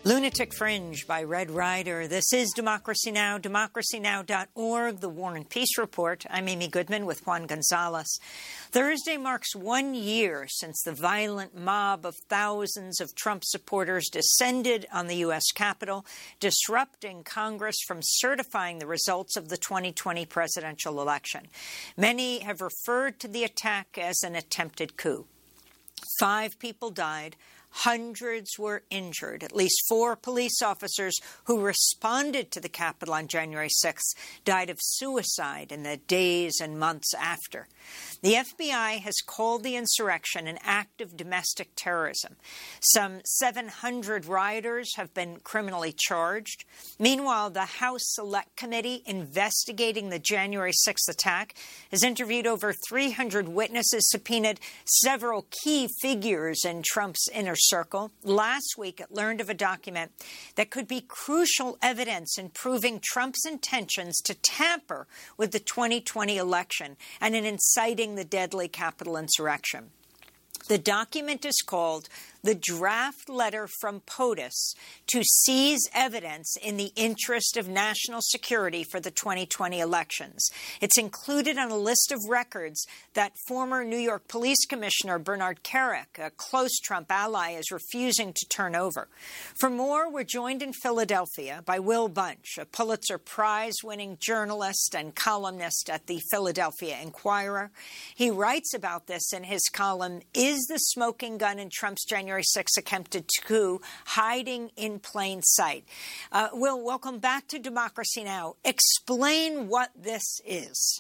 Lunatic Fringe by Red Rider. This is Democracy Now!, democracy now dot org, the War and Peace Report. I'm Amy Goodman with Juan Gonzalez. Thursday marks one year since the violent mob of thousands of Trump supporters descended on the U S Capitol, disrupting Congress from certifying the results of the twenty twenty presidential election. Many have referred to the attack as an attempted coup. Five people died. Hundreds were injured. At least four police officers who responded to the Capitol on January sixth died of suicide in the days and months after. The F B I has called the insurrection an act of domestic terrorism. Some seven hundred rioters have been criminally charged. Meanwhile, the House Select Committee investigating the January sixth attack has interviewed over three hundred witnesses, subpoenaed several key figures in Trump's inner circle. Last week, it learned of a document that could be crucial evidence in proving Trump's intentions to tamper with the twenty twenty election and in inciting the deadly Capitol insurrection. The document is called the Draft Letter from POTUS to Seize Evidence in the Interest of National Security for the twenty twenty elections. It's included on a list of records that former New York Police Commissioner Bernard Kerik, a close Trump ally, is refusing to turn over. For more, we're joined in Philadelphia by Will Bunch, a Pulitzer Prize-winning journalist and columnist at the Philadelphia Inquirer. He writes about this in his column, Is the Smoking Gun in Trump's January sixth attempted coup hiding in plain sight? Uh, Will, welcome back to Democracy Now! Explain what this is.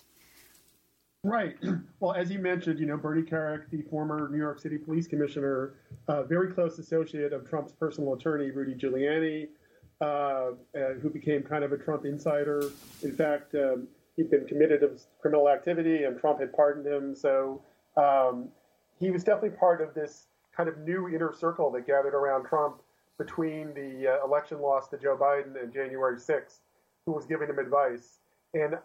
Right. Well, as you mentioned, you know, Bernie Kerik, the former New York City Police Commissioner, uh, very close associate of Trump's personal attorney, Rudy Giuliani, uh, uh, who became kind of a Trump insider. In fact, um, he'd been committed of criminal activity and Trump had pardoned him. So um, he was definitely part of this kind of new inner circle that gathered around Trump between the uh, election loss to Joe Biden and January sixth, who was giving him advice. And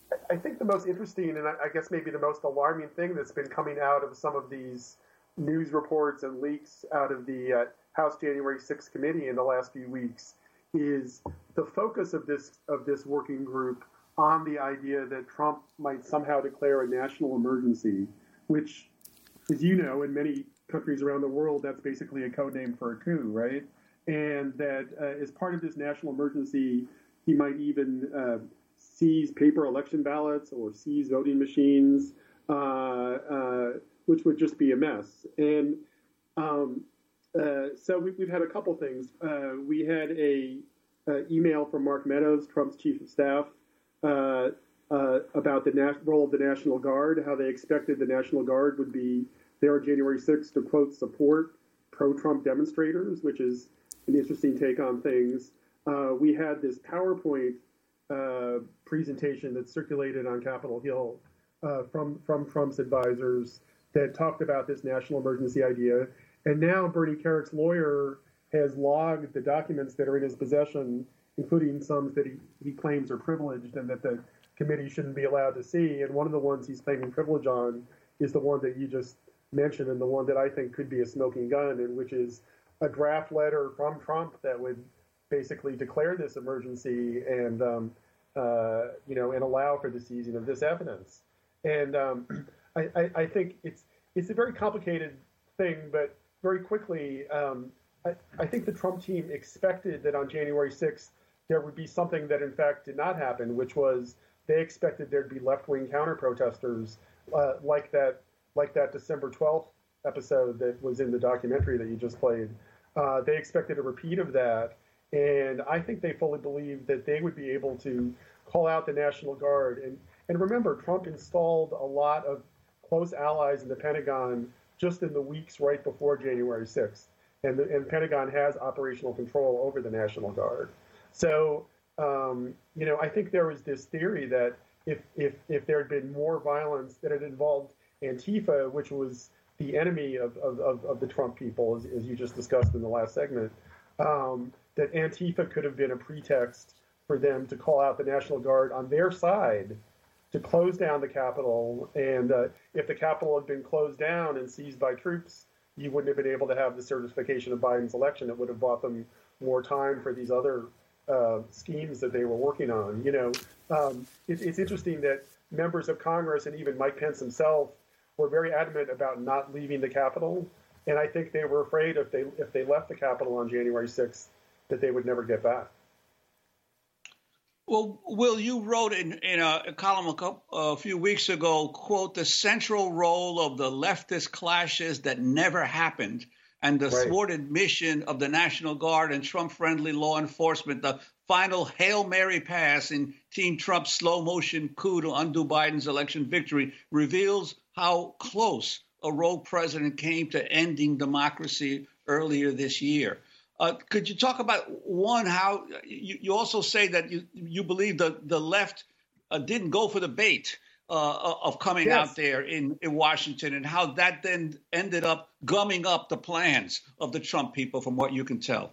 I think the most interesting and I guess maybe the most alarming thing that's been coming out of some of these news reports and leaks out of the uh, House January sixth committee in the last few weeks is the focus of this of this working group on the idea that Trump might somehow declare a national emergency, which, as you know, in many countries around the world, that's basically a code name for a coup, right? And that uh, as part of this national emergency, he might even uh, seize paper election ballots or seize voting machines, uh, uh, which would just be a mess. And um, uh, so we, we've had a couple things. Uh, we had a, a email from Mark Meadows, Trump's chief of staff, uh, uh, about the na- role of the National Guard, how they expected the National Guard would be there on January sixth to, quote, support pro-Trump demonstrators, which is an interesting take on things. Uh, we had this PowerPoint uh, presentation that circulated on Capitol Hill uh, from, from Trump's advisors that talked about this national emergency idea. And now Bernie Kerik's lawyer has logged the documents that are in his possession, including some that he, he claims are privileged and that the committee shouldn't be allowed to see. And one of the ones he's claiming privilege on is the one that you just mentioned and the one that I think could be a smoking gun, and which is a draft letter from Trump that would basically declare this emergency and, um, uh, you know, and allow for the seizing of this evidence. And um, I, I, I think it's it's a very complicated thing, but very quickly, um, I, I think the Trump team expected that on January sixth there would be something that in fact did not happen, which was they expected there'd be left-wing counter-protesters uh, like that like that December twelfth episode that was in the documentary that you just played. Uh, they expected a repeat of that. And I think they fully believed that they would be able to call out the National Guard. And, and remember, Trump installed a lot of close allies in the Pentagon just in the weeks right before January sixth. And the and Pentagon has operational control over the National Guard. So, um, you know, I think there was this theory that if, if, if there had been more violence that had involved Antifa, which was the enemy of, of, of, of the Trump people, as, as you just discussed in the last segment, um, that Antifa could have been a pretext for them to call out the National Guard on their side to close down the Capitol. And uh, if the Capitol had been closed down and seized by troops, you wouldn't have been able to have the certification of Biden's election. It would have bought them more time for these other uh, schemes that they were working on. You know, um, it, it's interesting that members of Congress and even Mike Pence himself were very adamant about not leaving the Capitol. And I think they were afraid if they if they left the Capitol on January sixth, that they would never get back. Well, Will, you wrote in, in a, a column a, couple, a few weeks ago, quote, the central role of the leftist clashes that never happened and the right. thwarted mission of the National Guard and Trump-friendly law enforcement, the final Hail Mary pass in Team Trump's slow-motion coup to undo Biden's election victory reveals how close a rogue president came to ending democracy earlier this year. Uh, could you talk about, one, how you, you also say that you, you believe the, the left uh, didn't go for the bait uh, of coming yes. out there in, in Washington, and how that then ended up gumming up the plans of the Trump people, from what you can tell?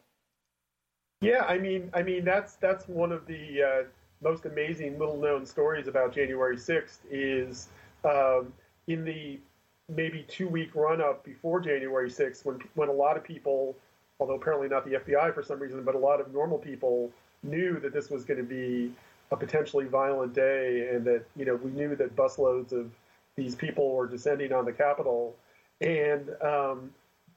Yeah, I mean, I mean that's that's one of the uh, most amazing little-known stories about January sixth is um, in the maybe two-week run-up before January sixth, when when a lot of people, although apparently not the F B I for some reason, but a lot of normal people knew that this was going to be a potentially violent day, and that, you know, we knew that busloads of these people were descending on the Capitol. And um,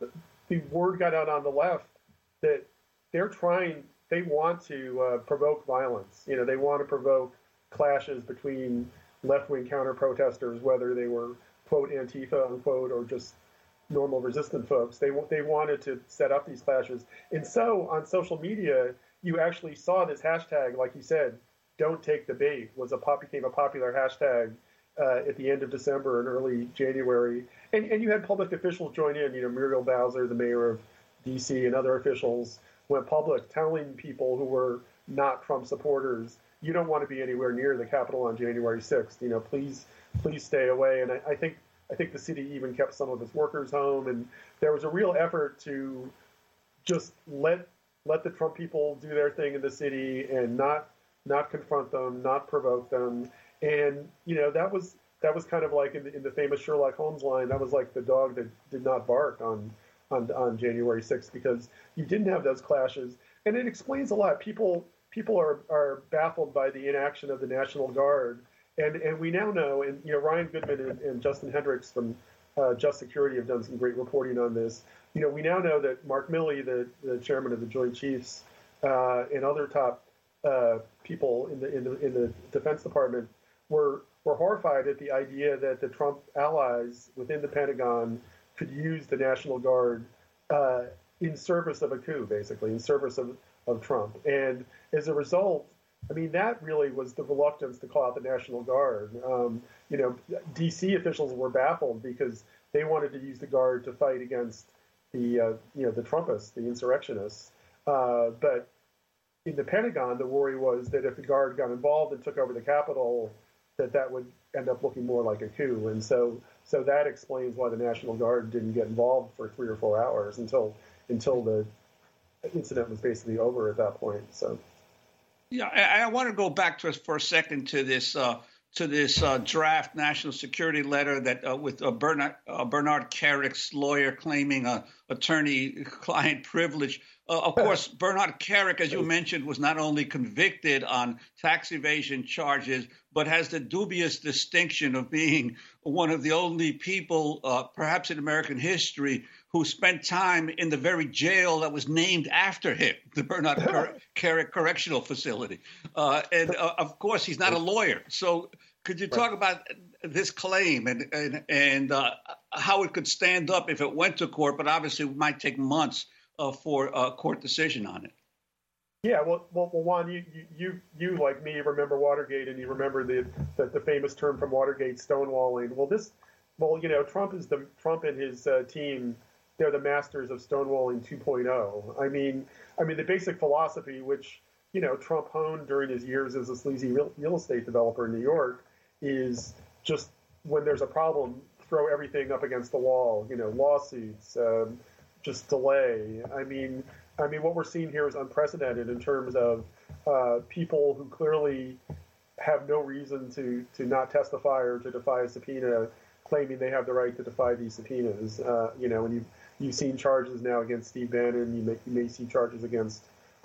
the word got out on the left that they're trying, they want to uh, provoke violence. You know, they want to provoke clashes between left-wing counter-protesters, whether they were, quote, Antifa, unquote, or just normal resistant folks. They they wanted to set up these clashes. And so on social media, you actually saw this hashtag, like you said, don't take the bait, was a pop, became a popular hashtag uh, at the end of December and early January. And, and you had public officials join in. You know, Muriel Bowser, the mayor of D C, and other officials went public telling people who were not Trump supporters, you don't want to be anywhere near the Capitol on January sixth. You know, please, please stay away. And I, I think I think the city even kept some of its workers home, and there was a real effort to just let let the Trump people do their thing in the city and not not confront them, not provoke them. And you know, that was that was kind of like in the, in the famous Sherlock Holmes line, that was like the dog that did not bark on on, on January sixth, because you didn't have those clashes. And it explains a lot. People people are, are baffled by the inaction of the National Guard. And and we now know, and you know, Ryan Goodman and, and Justin Hendricks from uh, Just Security have done some great reporting on this. You know, we now know that Mark Milley, the, the chairman of the Joint Chiefs, uh, and other top uh, people in the in the in the Defense Department were were horrified at the idea that the Trump allies within the Pentagon could use the National Guard uh, in service of a coup, basically in service of, of Trump. And as a result, I mean, that really was the reluctance to call out the National Guard. Um, you know, D C officials were baffled because they wanted to use the Guard to fight against the, uh, you know, the Trumpists, the insurrectionists. Uh, but in the Pentagon, the worry was that if the Guard got involved and took over the Capitol, that that would end up looking more like a coup. And so, so that explains why the National Guard didn't get involved for three or four hours until until the incident was basically over at that point. So. Yeah, I, I want to go back to for a second to this uh, to this uh, draft national security letter that uh, with uh, Bernard uh, Bernard Kerrick's lawyer claiming uh, attorney-client privilege. Uh, of course, Bernard Kerik, as you mentioned, was not only convicted on tax evasion charges, but has the dubious distinction of being one of the only people, uh, perhaps in American history, who spent time in the very jail that was named after him, the Bernard Kerik Correctional Facility. Uh, and, uh, of course, he's not a lawyer. So could you talk about this claim and, and, and uh, how it could stand up if it went to court, but obviously it might take months uh, for a court decision on it? Yeah, well, well, well Juan, you, you, you, like me, remember Watergate, and you remember the, the, the famous term from Watergate, stonewalling. Well, this, well, you know, Trump is the Trump and his uh, team. They're the masters of stonewalling two point oh. I mean, I mean the basic philosophy, which you know Trump honed during his years as a sleazy real, real estate developer in New York, is just when there's a problem, throw everything up against the wall. You know, lawsuits, um, just delay. I mean. I mean, what we're seeing here is unprecedented in terms of uh, people who clearly have no reason to, to not testify or to defy a subpoena, claiming they have the right to defy these subpoenas. Uh, you know, and you've, you've seen charges now against Steve Bannon. You may, you may see charges against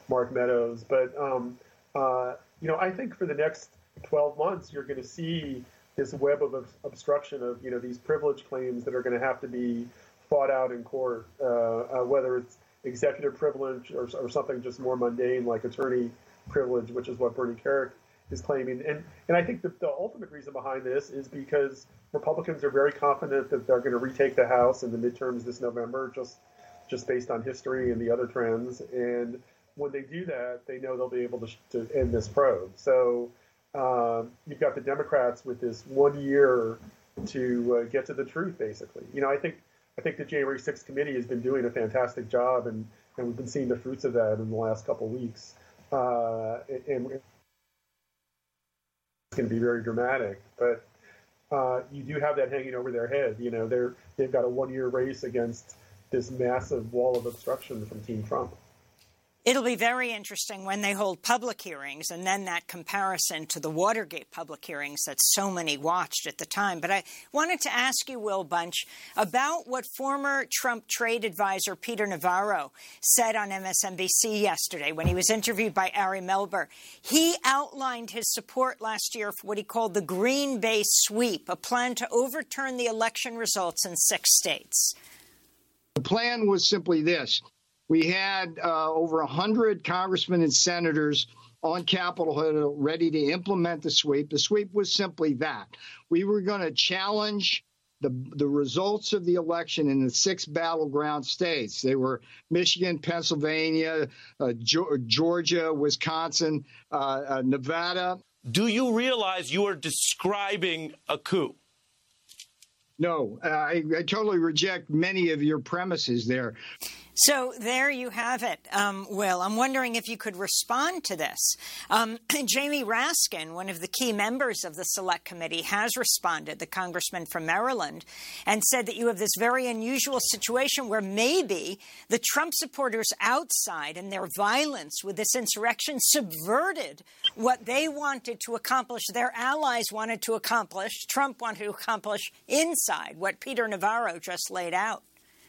Mark Meadows. But, um, uh, you know, I think for the next twelve months, you're going to see this web of obstruction of, you know, these privilege claims that are going to have to be fought out in court, uh, uh, whether it's executive privilege or, or something just more mundane like attorney privilege, which is what Bernie Kerik is claiming. And and I think the, the ultimate reason behind this is because Republicans are very confident that they're going to retake the House in the midterms this November, just just based on history and the other trends. And when they do that, they know they'll be able to, to end this probe. So um, you've got the Democrats with this one year to uh, get to the truth, basically. You know, I think I think the January sixth committee has been doing a fantastic job, and, and we've been seeing the fruits of that in the last couple of weeks. Uh, and it's going to be very dramatic, but uh, you do have that hanging over their head. You know, they're they've got a one-year race against this massive wall of obstruction from Team Trump. It'll be very interesting when they hold public hearings, and then that comparison to the Watergate public hearings that so many watched at the time. But I wanted to ask you, Will Bunch, about what former Trump trade advisor Peter Navarro said on M S N B C yesterday when he was interviewed by Ari Melber. He outlined his support last year for what he called the Green Bay Sweep, a plan to overturn the election results in six states. The plan was simply this. We had uh, over one hundred congressmen and senators on Capitol Hill ready to implement the sweep. The sweep was simply that. We were going to challenge the, the results of the election in the six battleground states. They were Michigan, Pennsylvania, uh, Georgia, Wisconsin, uh, uh, Nevada. Do you realize you are describing a coup? No, uh, I, I totally reject many of your premises there. So there you have it, um, Will. I'm wondering if you could respond to this. Um, Jamie Raskin, one of the key members of the Select Committee, has responded, the congressman from Maryland, and said that you have this very unusual situation where maybe the Trump supporters outside and their violence with this insurrection subverted what they wanted to accomplish, their allies wanted to accomplish, Trump wanted to accomplish inside, what Peter Navarro just laid out.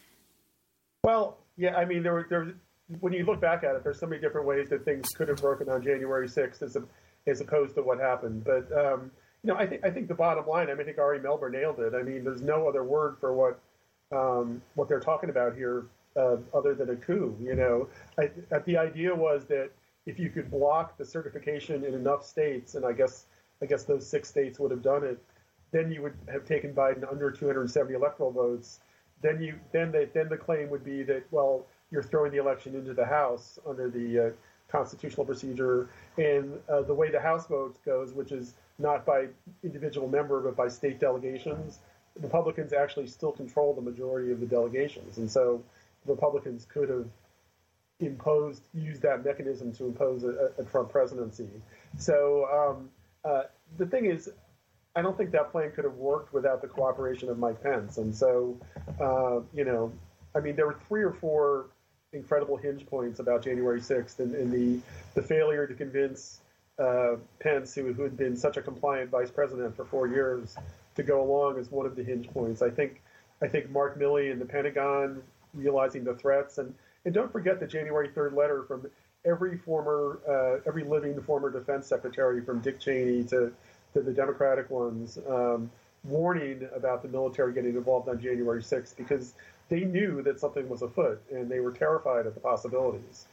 Well, yeah, I mean, there were, there, when you look back at it, there's so many different ways that things could have broken on January sixth as, a, as opposed to what happened. But, um, you know, I think I think the bottom line, I mean, I think Ari Melber nailed it. I mean, there's no other word for what um, what they're talking about here uh, other than a coup. You know, I, the idea was that if you could block the certification in enough states, and I guess I guess those six states would have done it, then you would have taken Biden under two hundred seventy electoral votes. Then you then they, then the claim would be that, well, you're throwing the election into the House under the uh, constitutional procedure, and uh, the way the House vote goes, which is not by individual member but by state delegations, Republicans actually still control the majority of the delegations, and so Republicans could have imposed used that mechanism to impose a, a Trump presidency. So um, uh, the thing is, I don't think that plan could have worked without the cooperation of Mike Pence. And so, uh, you know, I mean, there were three or four incredible hinge points about January sixth, and, and the, the failure to convince uh, Pence, who, who had been such a compliant vice president for four years, to go along as one of the hinge points. I think I think Mark Milley and the Pentagon realizing the threats. And, and don't forget the January third letter from every former, uh, every living former defense secretary, from Dick Cheney to to the Democratic ones, um, warning about the military getting involved on January sixth, because they knew that something was afoot and they were terrified of the possibilities.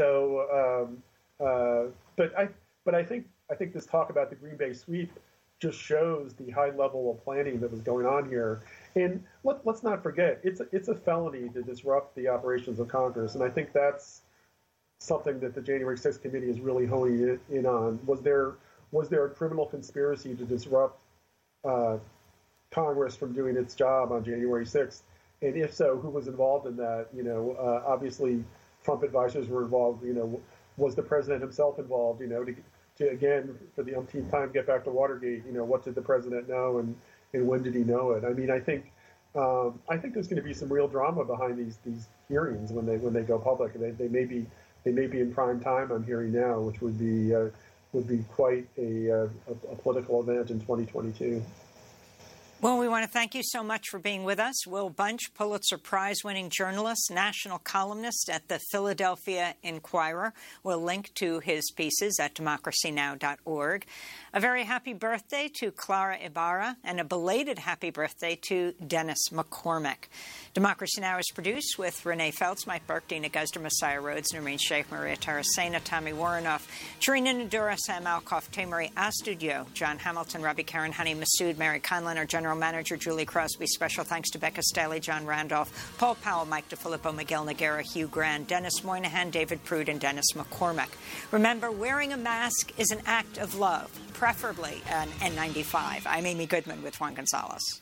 So, um, uh, but I, but I think I think this talk about the Green Bay Sweep just shows the high level of planning that was going on here. And let, let's not forget, it's a, it's a felony to disrupt the operations of Congress, and I think that's something that the January sixth committee is really honing in on. Was there Was there a criminal conspiracy to disrupt uh, Congress from doing its job on January sixth? And if so, who was involved in that? You know, uh, obviously, Trump advisors were involved. You know, was the president himself involved? You know, to, to again, for the umpteenth time, get back to Watergate. You know, what did the president know, and, and when did he know it? I mean, I think um, I think there's going to be some real drama behind these these hearings when they when they go public. They they may be they may be in prime time. I'm hearing now, which would be. Uh, would be quite a, uh, a, a political event in twenty twenty-two. Well, we want to thank you so much for being with us. Will Bunch, Pulitzer Prize-winning journalist, national columnist at the Philadelphia Inquirer. We'll link to his pieces at democracy now dot org. A very happy birthday to Clara Ibarra and a belated happy birthday to Dennis McCormick. Democracy Now! Is produced with Renee Feltz, Mike Burke, Dina Guzder, Messiah Rhodes, Noreen Sheikh, Maria Tarasena, Tommy Warrenoff, Sharina Nadura, Sam Alcoff, Tamari Astudio, John Hamilton, Robbie Karen, Honey Massoud, Mary Conlon, our General Manager, Julie Crosby. Special thanks to Becca Staley, John Randolph, Paul Powell, Mike DeFilippo, Miguel Noguera, Hugh Grand, Dennis Moynihan, David Prude, and Dennis McCormick. Remember, wearing a mask is an act of love, preferably an N ninety-five. I'm Amy Goodman with Juan Gonzalez.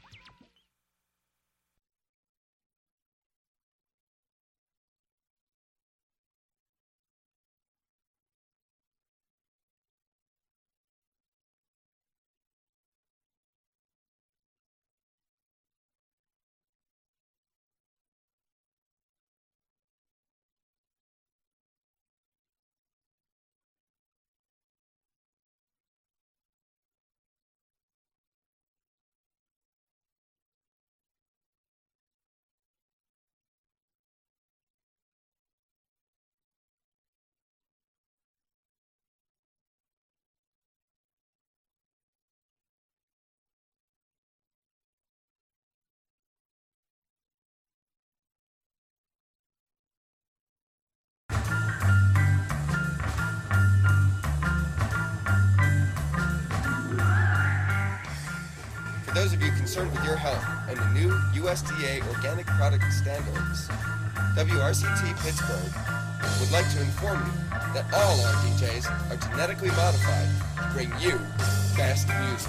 For those of you concerned with your health and the new U S D A organic product standards, W R C T Pittsburgh would like to inform you that all R D Js are genetically modified to bring you best music.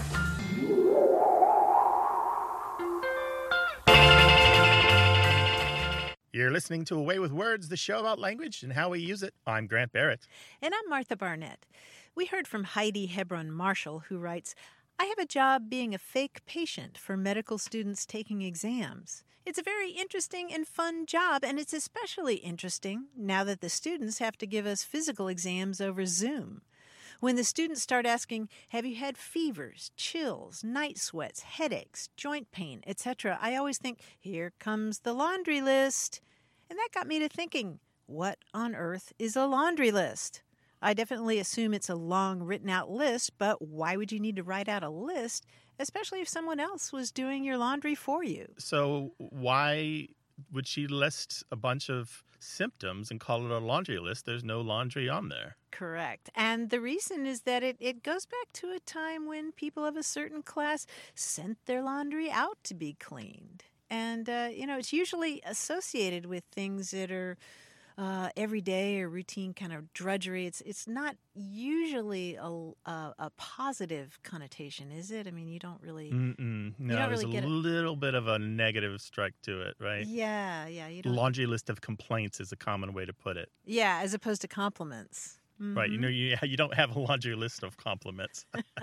You're listening to Away with Words, the show about language and how we use it. I'm Grant Barrett. And I'm Martha Barnett. We heard from Heidi Hebron Marshall, who writes, I have a job being a fake patient for medical students taking exams. It's a very interesting and fun job, and it's especially interesting now that the students have to give us physical exams over Zoom. When the students start asking, have you had fevers, chills, night sweats, headaches, joint pain, et cetera, I always think, here comes the laundry list. And that got me to thinking, what on earth is a laundry list? I definitely assume it's a long written-out list, but why would you need to write out a list, especially if someone else was doing your laundry for you? So why would she list a bunch of symptoms and call it a laundry list? There's no laundry on there. Correct. And the reason is that it, it goes back to a time when people of a certain class sent their laundry out to be cleaned. And, uh, you know, it's usually associated with things that are Uh, everyday or routine kind of drudgery. It's it's not usually a, a, a positive connotation, is it? I mean, you don't really. Mm-mm. No, you don't there's really a get little bit of a negative strike to it, right? Yeah, yeah. You don't. Laundry list of complaints is a common way to put it. Yeah, as opposed to compliments. Mm-hmm. Right. You know, you you don't have a laundry list of compliments.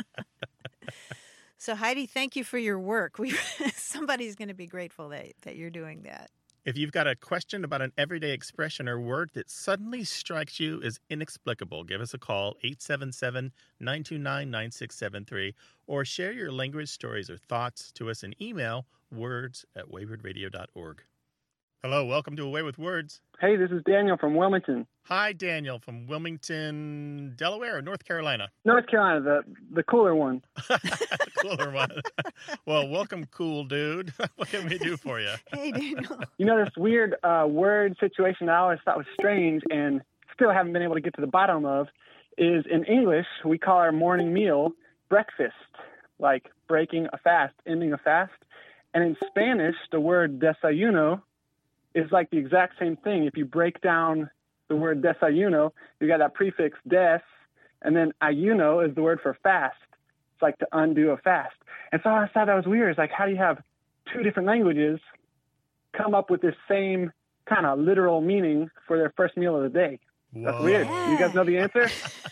So Heidi, thank you for your work. We somebody's going to be grateful that that you're doing that. If you've got a question about an everyday expression or word that suddenly strikes you as inexplicable, give us a call, eight seven seven, nine two nine, nine six seven three, or share your language stories or thoughts to us in email, words at wayward radio dot org. Hello, welcome to Away with Words. Hey, this is Daniel from Wilmington. Hi, Daniel from Wilmington, Delaware or North Carolina? North Carolina, the, the cooler one. The cooler one. Well, welcome, cool dude. What can we do for you? Hey, Daniel. You know, this weird uh, word situation I always thought was strange and still haven't been able to get to the bottom of is in English, we call our morning meal breakfast, like breaking a fast, ending a fast. And in Spanish, the word desayuno is like the exact same thing. If you break down the word desayuno, you got that prefix des, and then ayuno is the word for fast. It's like to undo a fast. And so I thought that was weird. It's like, how do you have two different languages come up with this same kind of literal meaning for their first meal of the day? Whoa. That's weird. Yeah. You guys know the answer?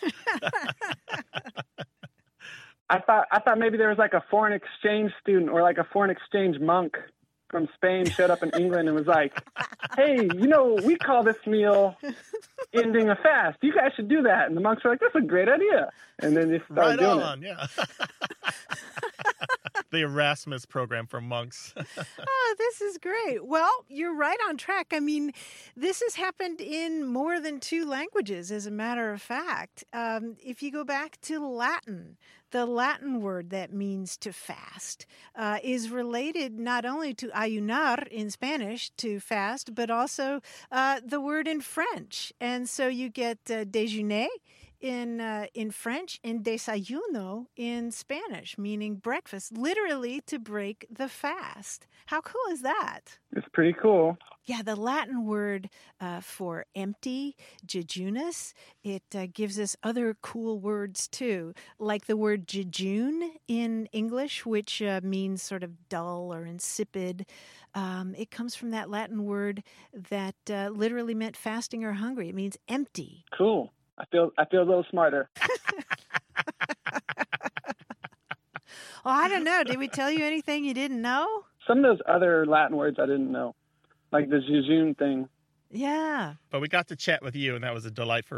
I thought I thought maybe there was like a foreign exchange student or like a foreign exchange monk from Spain showed up in England and was like, hey, you know, we call this meal ending a fast. You guys should do that. And the monks were like, that's a great idea. And then they started right doing on, it. Yeah. the Erasmus program for monks. Oh, this is great. Well, you're right on track. I mean, this has happened in more than two languages, as a matter of fact. Um, if you go back to Latin, the Latin word that means to fast uh, is related not only to ayunar in Spanish, to fast, but also uh, the word in French. And so you get uh, déjeuner in uh, in French and desayuno in Spanish, meaning breakfast, literally to break the fast. How cool is that? It's pretty cool. Yeah, the Latin word uh, for empty, jejunus, it uh, gives us other cool words too, like the word jejune in English, which uh, means sort of dull or insipid. Um, it comes from that Latin word that uh, literally meant fasting or hungry. It means empty. Cool. I feel I feel a little smarter. Oh, I don't know. Did we tell you anything you didn't know? Some of those other Latin words I didn't know, like the jejune thing. Yeah. But we got to chat with you, and that was a delight for